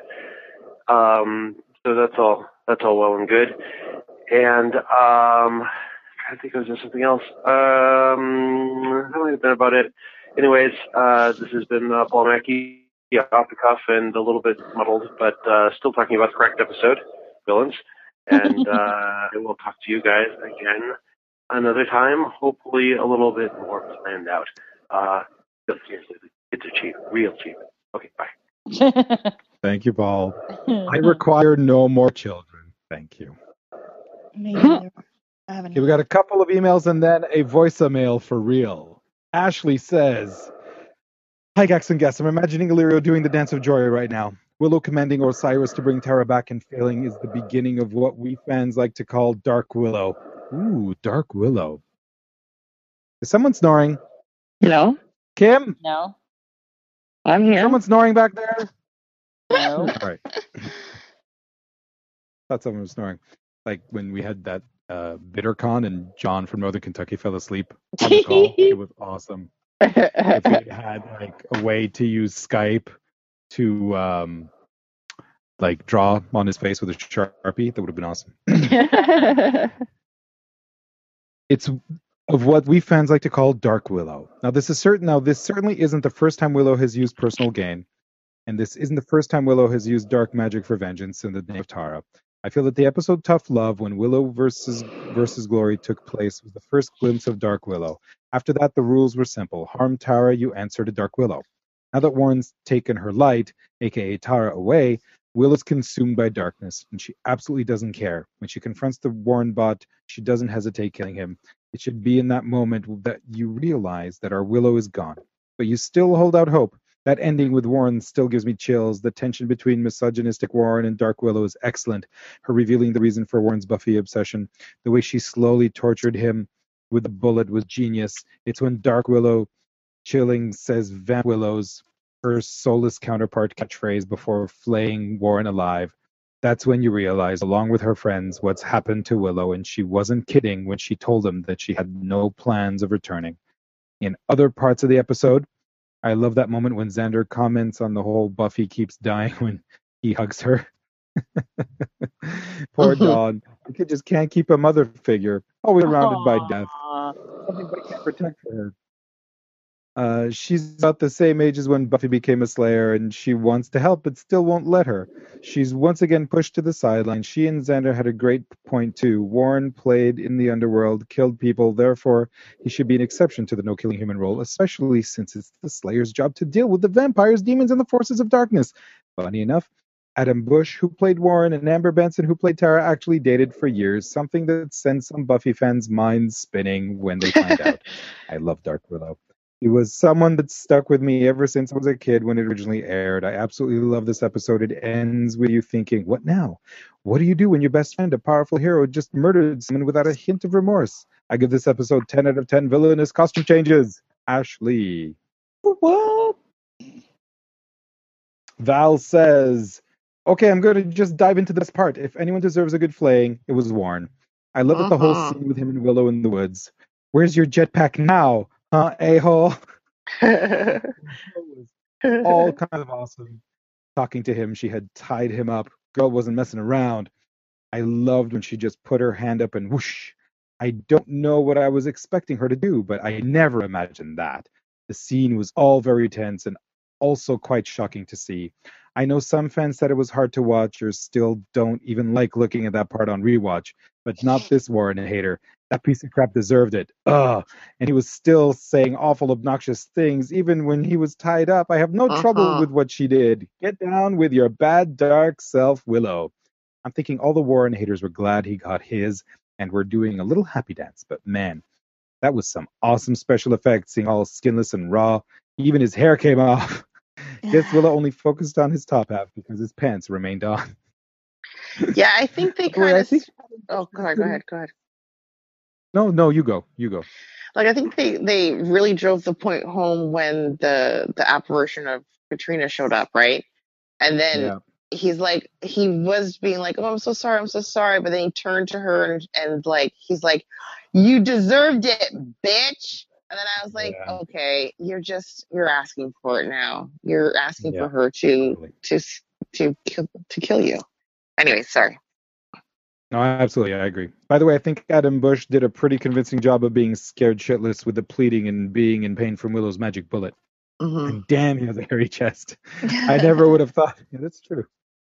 So that's all well and good. And I think there was something else. That might have been about it. Anyways, this has been Paul Mackey, off the cuff and a little bit muddled, but still talking about the correct episode, villains. And we'll talk to you guys again another time, hopefully a little bit more planned out. Seriously, it's cheap, real cheap. Okay, bye. Thank you, Paul. I require no more children. Thank you. Me neither. I haven't. Okay, we got a couple of emails and then a voicemail for real. Ashley says, Hi, Gax and Guess. I'm imagining Illyrio doing the dance of joy right now. Willow commanding Osiris to bring Tara back and failing is the beginning of what we fans like to call Dark Willow. Ooh, Dark Willow. Is someone snoring? No, Kim? No. I'm here. Someone snoring back there? No. All right. Thought someone was snoring. Like when we had that BitterCon and John from Northern Kentucky fell asleep on the call. It was awesome. If we had like a way to use Skype to like draw on his face with a Sharpie, that would have been awesome. It's of what we fans like to call Dark Willow. Now this certainly isn't the first time Willow has used personal gain, and this isn't the first time Willow has used dark magic for vengeance in the name of Tara. I feel that the episode Tough Love, when Willow versus Glory took place, was the first glimpse of Dark Willow. After that, the rules were simple. Harm Tara, you answer to Dark Willow. Now that Warren's taken her light, aka Tara, away, Willow's consumed by darkness, and she absolutely doesn't care. When she confronts the Warren bot, she doesn't hesitate killing him. It should be in that moment that you realize that our Willow is gone. But you still hold out hope. That ending with Warren still gives me chills. The tension between misogynistic Warren and Dark Willow is excellent. Her revealing the reason for Warren's Buffy obsession, the way she slowly tortured him with the bullet was genius. It's when Dark Willow chilling says Van Willow's, her soulless counterpart catchphrase before flaying Warren alive. That's when you realize, along with her friends, what's happened to Willow, and she wasn't kidding when she told them that she had no plans of returning. In other parts of the episode, I love that moment when Xander comments on the whole Buffy keeps dying when he hugs her. Poor Dawn. The kid just can't keep a mother figure, always surrounded by death. Everybody can't protect her. She's about the same age as when Buffy became a Slayer, and she wants to help but still won't let her. She's once again pushed to the sideline. She and Xander had a great point too. Warren played in the underworld, killed people, therefore he should be an exception to the no-killing human rule, especially since it's the Slayer's job to deal with the vampires, demons, and the forces of darkness. Funny enough, Adam Bush, who played Warren, and Amber Benson, who played Tara, actually dated for years, something that sends some Buffy fans' minds spinning when they find out. I love Dark Willow. He was someone that stuck with me ever since I was a kid when it originally aired. I absolutely love this episode. It ends with you thinking, what now? What do you do when your best friend, a powerful hero, just murdered someone without a hint of remorse? I give this episode 10 out of 10 villainous costume changes. Ashley. What? Val says, okay, I'm going to just dive into this part. If anyone deserves a good flaying, it was Warren. I love the whole scene with him and Willow in the woods. Where's your jetpack now? Huh, a-hole? All kinds of awesome. Talking to him, she had tied him up. Girl wasn't messing around. I loved when she just put her hand up and whoosh. I don't know what I was expecting her to do, but I never imagined that. The scene was all very tense and also quite shocking to see. I know some fans said it was hard to watch or still don't even like looking at that part on rewatch, but not this Warren hater. That piece of crap deserved it. Ugh. And he was still saying awful, obnoxious things, even when he was tied up. I have no trouble with what she did. Get down with your bad, dark self, Willow. I'm thinking all the Warren haters were glad he got his and were doing a little happy dance. But man, that was some awesome special effects, seeing all skinless and raw. Even his hair came off. Guess Willow only focused on his top half because his pants remained on. Yeah, I think they kind of. Oh, go ahead. No, you go. Like, I think they really drove the point home when the apparition of Katrina showed up, right? And then he's like, he was being like, oh, I'm so sorry. But then he turned to her and like, he's like, you deserved it, bitch. And then I was like, okay, you're asking for it now. You're asking for her to kill you. Anyway, sorry. No, absolutely, I agree. By the way, I think Adam Bush did a pretty convincing job of being scared shitless with the pleading and being in pain from Willow's magic bullet. And damn, he has a hairy chest. I never would have thought. Yeah, that's true.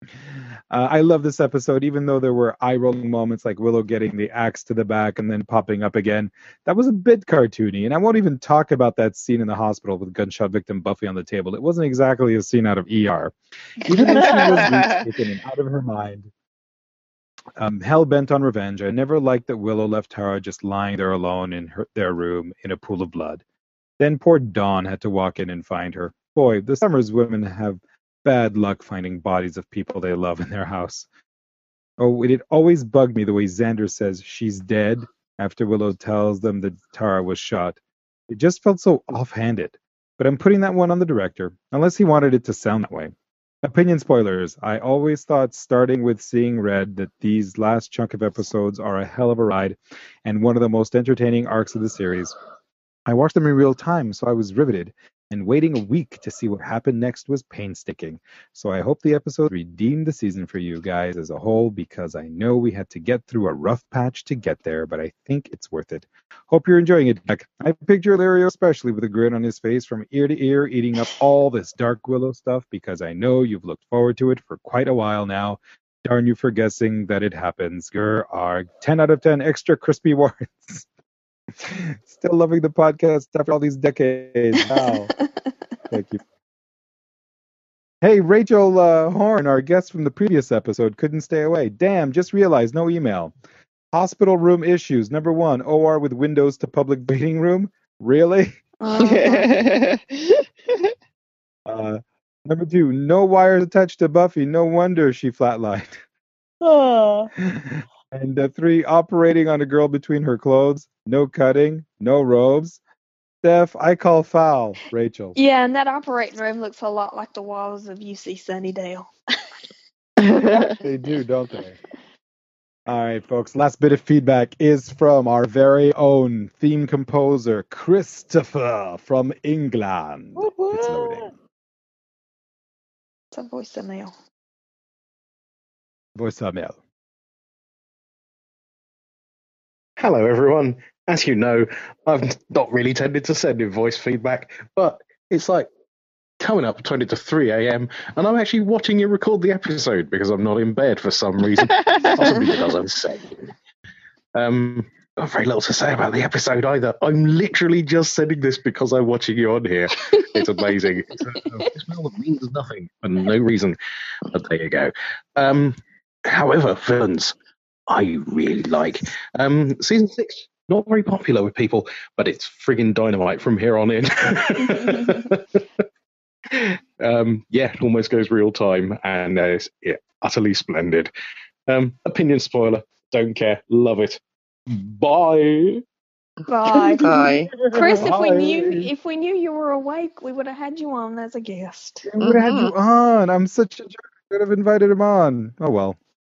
I love this episode, even though there were eye-rolling moments like Willow getting the axe to the back and then popping up again. That was a bit cartoony, and I won't even talk about that scene in the hospital with gunshot victim Buffy on the table. It wasn't exactly a scene out of ER. Even when she was taken and out of her mind, hell-bent on revenge, I never liked that Willow left Tara just lying there alone in their room in a pool of blood. Then poor Dawn had to walk in and find her. Boy, the Summers women have bad luck finding bodies of people they love in their house. Oh, it always bugged me the way Xander says she's dead after Willow tells them that Tara was shot. It just felt so offhanded. But I'm putting that one on the director, unless he wanted it to sound that way. Opinion spoilers. I always thought, starting with Seeing Red, that these last chunk of episodes are a hell of a ride and one of the most entertaining arcs of the series. I watched them in real time, so I was riveted, and waiting a week to see what happened next was painstaking. So I hope the episode redeemed the season for you guys as a whole, because I know we had to get through a rough patch to get there, but I think it's worth it. Hope you're enjoying it, Jack. I picture Illyrio especially with a grin on his face from ear to ear, eating up all this Dark Willow stuff, because I know you've looked forward to it for quite a while now. Darn you for guessing that it happens. Grr, arg. 10 out of 10 extra crispy words. Still loving the podcast after all these decades. Wow. Thank you. Hey, Rachel Horn, our guest from the previous episode, couldn't stay away. Damn, just realized, no email. Hospital room issues. Number 1, OR with windows to public waiting room. Really? Uh-huh. Number 2, no wires attached to Buffy. No wonder she flatlined. Oh. And 3, operating on a girl between her clothes. No cutting, no robes. Steph, I call foul. Rachel. Yeah, and that operating room looks a lot like the walls of UC Sunnydale. They do, don't they? All right, folks. Last bit of feedback is from our very own theme composer, Christopher from England. It's loading. It's a voicemail. Voicemail. Hello, everyone. As you know, I've not really tended to send in voice feedback, but it's like coming up 20 to 3 a.m., and I'm actually watching you record the episode because I'm not in bed for some reason, possibly because I'm sick. Not very little to say about the episode either. I'm literally just sending this because I'm watching you on here. It's amazing. It's a smell that means nothing for no reason, but there you go. However, villains, I really like. Season 6, not very popular with people, but it's friggin' dynamite from here on in. Yeah, it almost goes real time, and it's utterly splendid. Opinion spoiler, don't care, love it. Bye. Bye. Bye. Chris, if Bye. we knew you were awake, we would have had you on as a guest. We would have had you on. I'm such a jerk. I could have invited him on. Oh, well.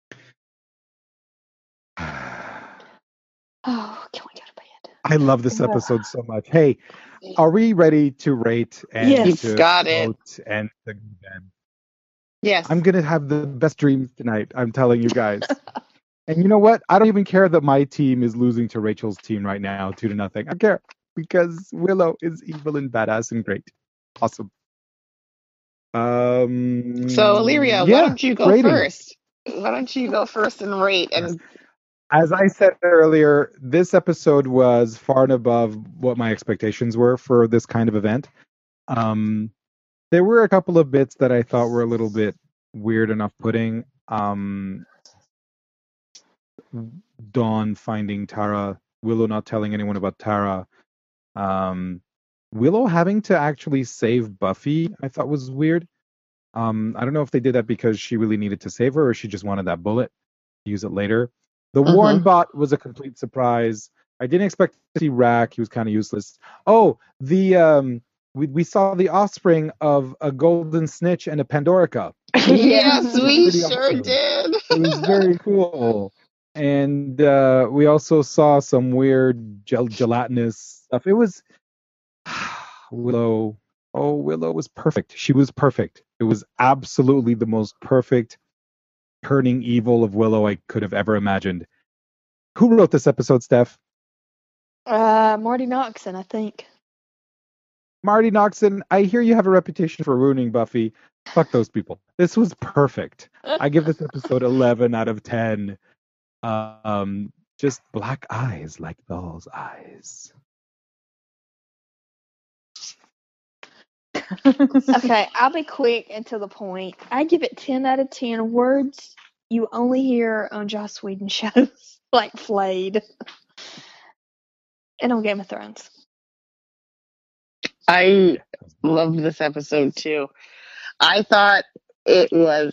Oh, can we go to bed? I love this episode so much. Hey, are we ready to rate and Yes. to Got it. vote and to go to bed? Yes. I'm going to have the best dreams tonight, I'm telling you guys. And you know what? I don't even care that my team is losing to Rachel's team right now, 2-0. I don't care, because Willow is evil and badass and great. Awesome. So, Illyria, why don't you go rating. first? Why don't you go first and rate? And As I said earlier, this episode was far and above what my expectations were for this kind of event. There were a couple of bits that I thought were a little bit weird and off-putting. Dawn finding Tara, Willow not telling anyone about Tara, Willow having to actually save Buffy, I thought was weird. I don't know if they did that because she really needed to save her or she just wanted that bullet, use it later. The Warren bot was a complete surprise. I didn't expect to see Rack. He was kind of useless. Oh, the we saw the offspring of a golden snitch and a Pandorica. yes, we Pretty sure awesome. did. It was very cool. And we also saw some weird gelatinous stuff. It was Willow. Oh, Willow was perfect. She was perfect. It was absolutely the most perfect turning evil of Willow I could have ever imagined. Who wrote this episode, Steph? Marty Noxon, I think. Marty Noxon, I hear you have a reputation for ruining Buffy. Fuck those people. This was perfect. I give this episode 11 out of 10. Just black eyes like doll's eyes. Okay, I'll be quick and to the point. I give it 10 out of 10 words you only hear on Joss Whedon shows, like Flayed, and on Game of Thrones. I loved this episode too. I thought it was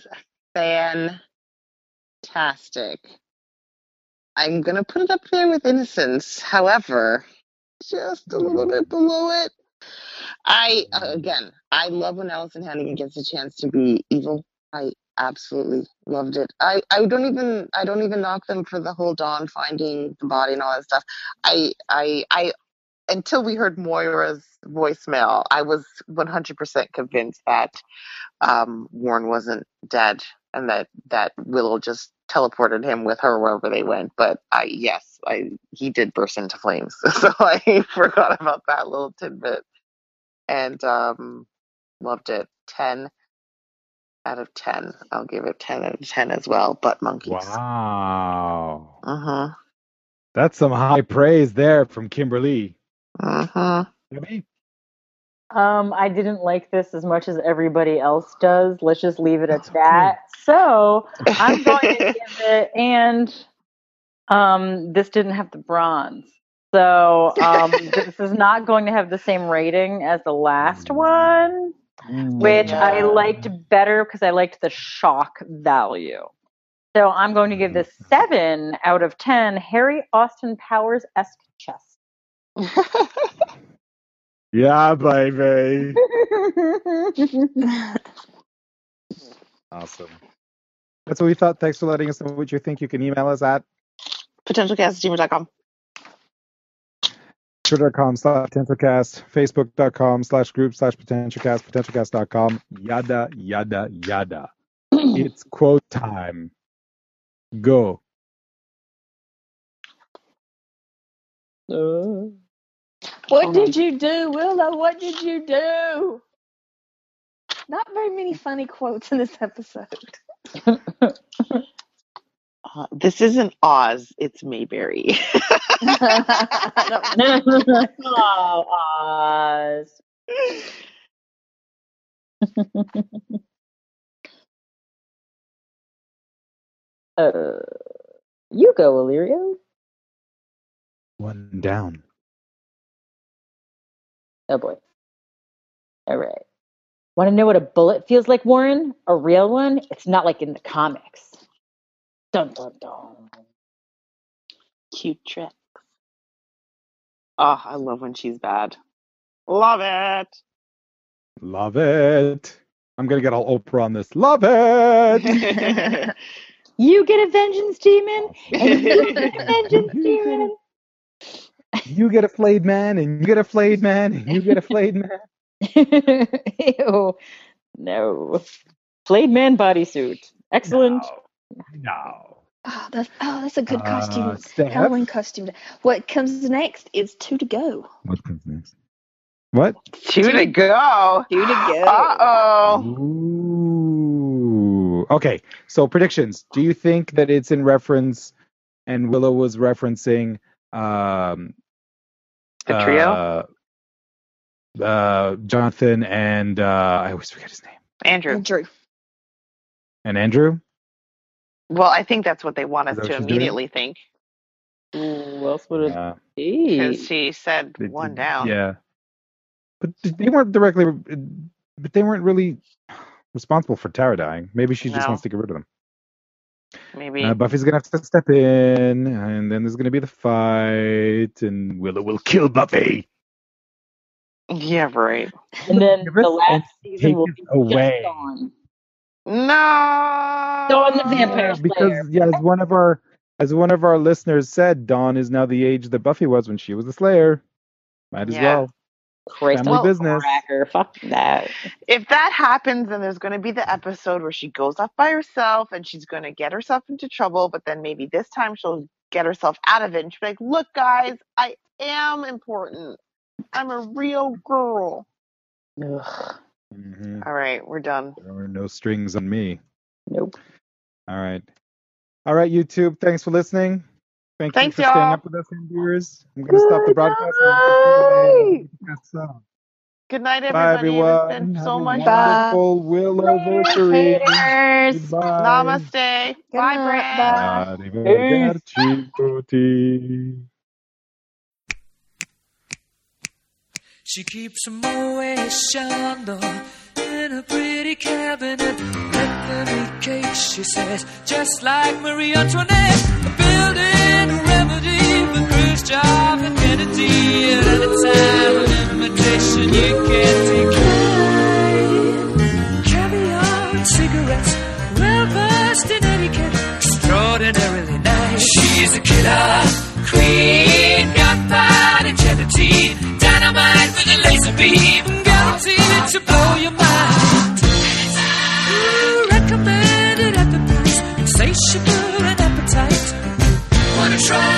fantastic. I'm gonna put it up there with Innocence. However, just a little bit below it. I love when Allison Hannigan gets a chance to be evil. I absolutely loved it. I don't even knock them for the whole Dawn finding the body and all that stuff. I until we heard Moira's voicemail, I was 100% convinced that Warren wasn't dead and that Willow just teleported him with her wherever they went. But he did burst into flames, so I forgot about that little tidbit and loved it. 10 out of 10. I'll give it 10 out of 10 as well. Butt monkeys. Wow. Uh-huh. That's some high praise there from Kimberly. Uh-huh. I didn't like this as much as everybody else does. Let's just leave it at that. So I'm going to give it, and this didn't have the bronze. So this is not going to have the same rating as the last one, which I liked better because I liked the shock value. So I'm going to give this 7 out of 10 Harry Austin Powers-esque chest. Yeah, baby. Awesome. That's what we thought. Thanks for letting us know what you think. You can email us at potentialcast@gmail.com. Twitter.com/potentialcast, Facebook.com/group/potentialcast, potentialcast.com, yada, yada, yada. It's quote time. Go. What did you do, Willow? What did you do? Not very many funny quotes in this episode. This isn't Oz, it's Mayberry. Oh, Oz. You go, Illyrio. One down. Oh boy. All right. Want to know what a bullet feels like, Warren? A real one? It's not like in the comics. Dun dun dun. Cute tricks. Oh, I love when she's bad. Love it. Love it. I'm going to get all Oprah on this. Love it. You get a vengeance demon, and you get a vengeance demon. You get a flayed man, and you get a flayed man, and you get a flayed man. Ew. No. Flayed man bodysuit. Excellent. No. Oh, that's a good costume. Steph? Halloween costume. What comes next is 2 to go. What comes next? What? 2 to go. 2 to go. Uh-oh. Ooh. Okay, so predictions. Do you think that it's in reference, and Willow was referencing The trio? Jonathan and I always forget his name. Andrew. And Andrew? Well, I think that's what they want us Is that to what she's immediately think. Who else would it be? Because she said one down. Yeah. But they weren't really responsible for Tara dying. Maybe she just wants to get rid of them. Maybe. Buffy's going to have to step in, and then there's going to be the fight, and Willow will kill Buffy. Yeah, right. And then the last season will be away. just Dawn. No. Dawn the Vampire Slayer. Because as one of our listeners said, Dawn is now the age that Buffy was when she was the Slayer. Might as well. Family business. Cracker. Fuck that. If that happens, then there's going to be the episode where she goes off by herself and she's going to get herself into trouble, but then maybe this time she'll get herself out of it and she'll be like, look, guys, I am important. I'm a real girl. Ugh. Mm-hmm. All right, we're done. There are no strings on me. Nope. All right, YouTube. Thanks for listening. Thanks you for y'all. staying up with us, viewers. I'm going to stop the broadcast. Good night, everybody. Bye, everyone. It's been so Have much a wonderful Willow-versary. Namaste. Bye, Brad. Bye. She keeps a Moet Chandon in a pretty cabinet. Let them eat cake, she says, just like Marie Antoinette. Building a remedy for Khrushchev and Kennedy. At any time, an invitation you can't decline. Caviar and cigarettes, well versed in etiquette, extraordinarily nice. She's a killer queen, gunpowder and gelatine, dynamite with a laser beam, guaranteed to blow your mind. Recommended at the price, insatiable and appetite. Wanna try?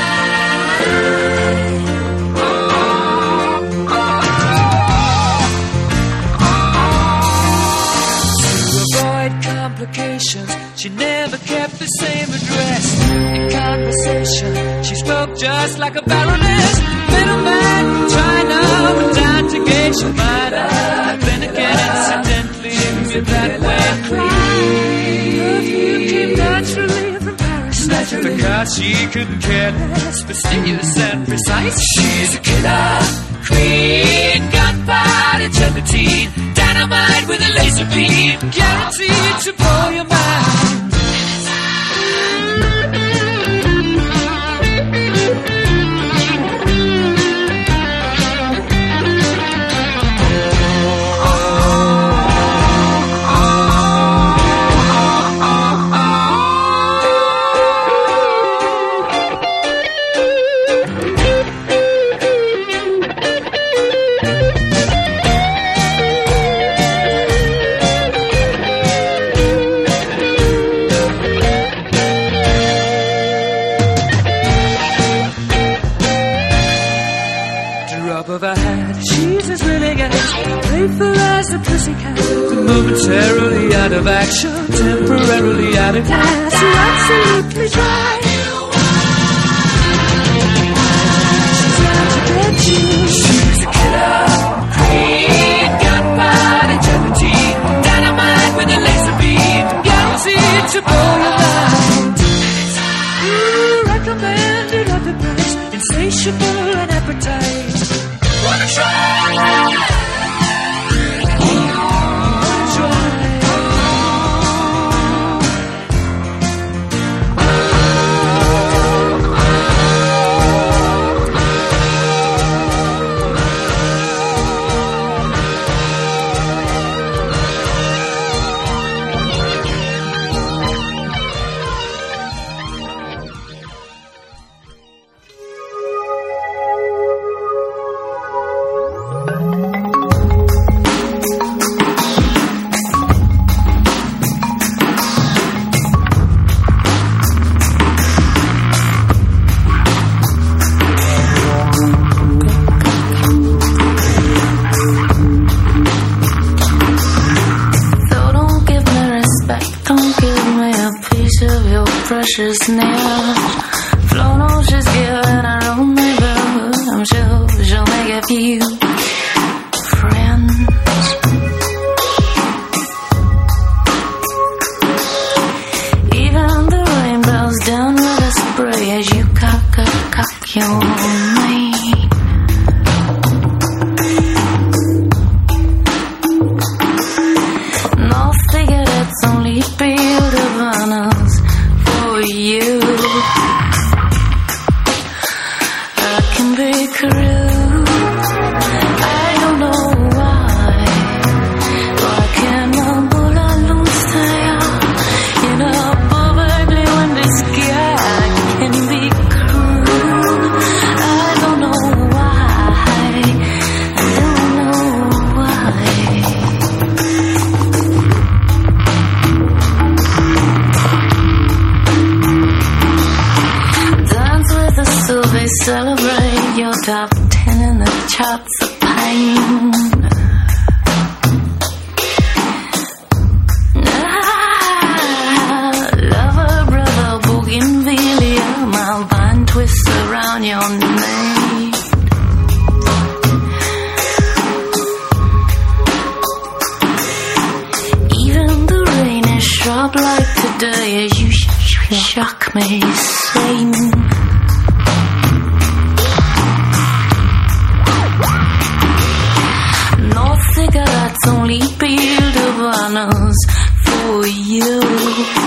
To avoid complications, she never kept the same address. In conversation, she spoke just like a baroness. Middleman from China, but down to geisha minor. Then again, incidentally, you're that way. Perfume came naturally from Paris. Because she couldn't care less, fastidious and precise. She's a killer queen, gunpowder, gelatine, dynamite with a laser beam, guaranteed to blow your mind. Playful as the pussycat, momentarily out of action, temporarily out of gas. You're absolutely dry. She's out to get you. She's a killer queen, gunpowder, gelatine, dynamite with a laser beam, guaranteed to blow your mind. Recommended at the price, insatiable and appetite. Wanna try? Precious nail, flow knows she's giving her own neighborhood. I'm sure she'll make a few friends. Even the rain blows down with a spray as you cock your name. No cigarettes, only peeled Havanas. You, I can be cruel. I don't know why. Why can't a bullet stay in a perfectly windy sky? I can be cruel. I don't know why. I don't know why. Celebrate your top 10 in the charts of pain. Lover, brother, bougainvillea, my vine twists around your neck. Even the rain is sharp like today as you shock me, Satan. only built of honors for you.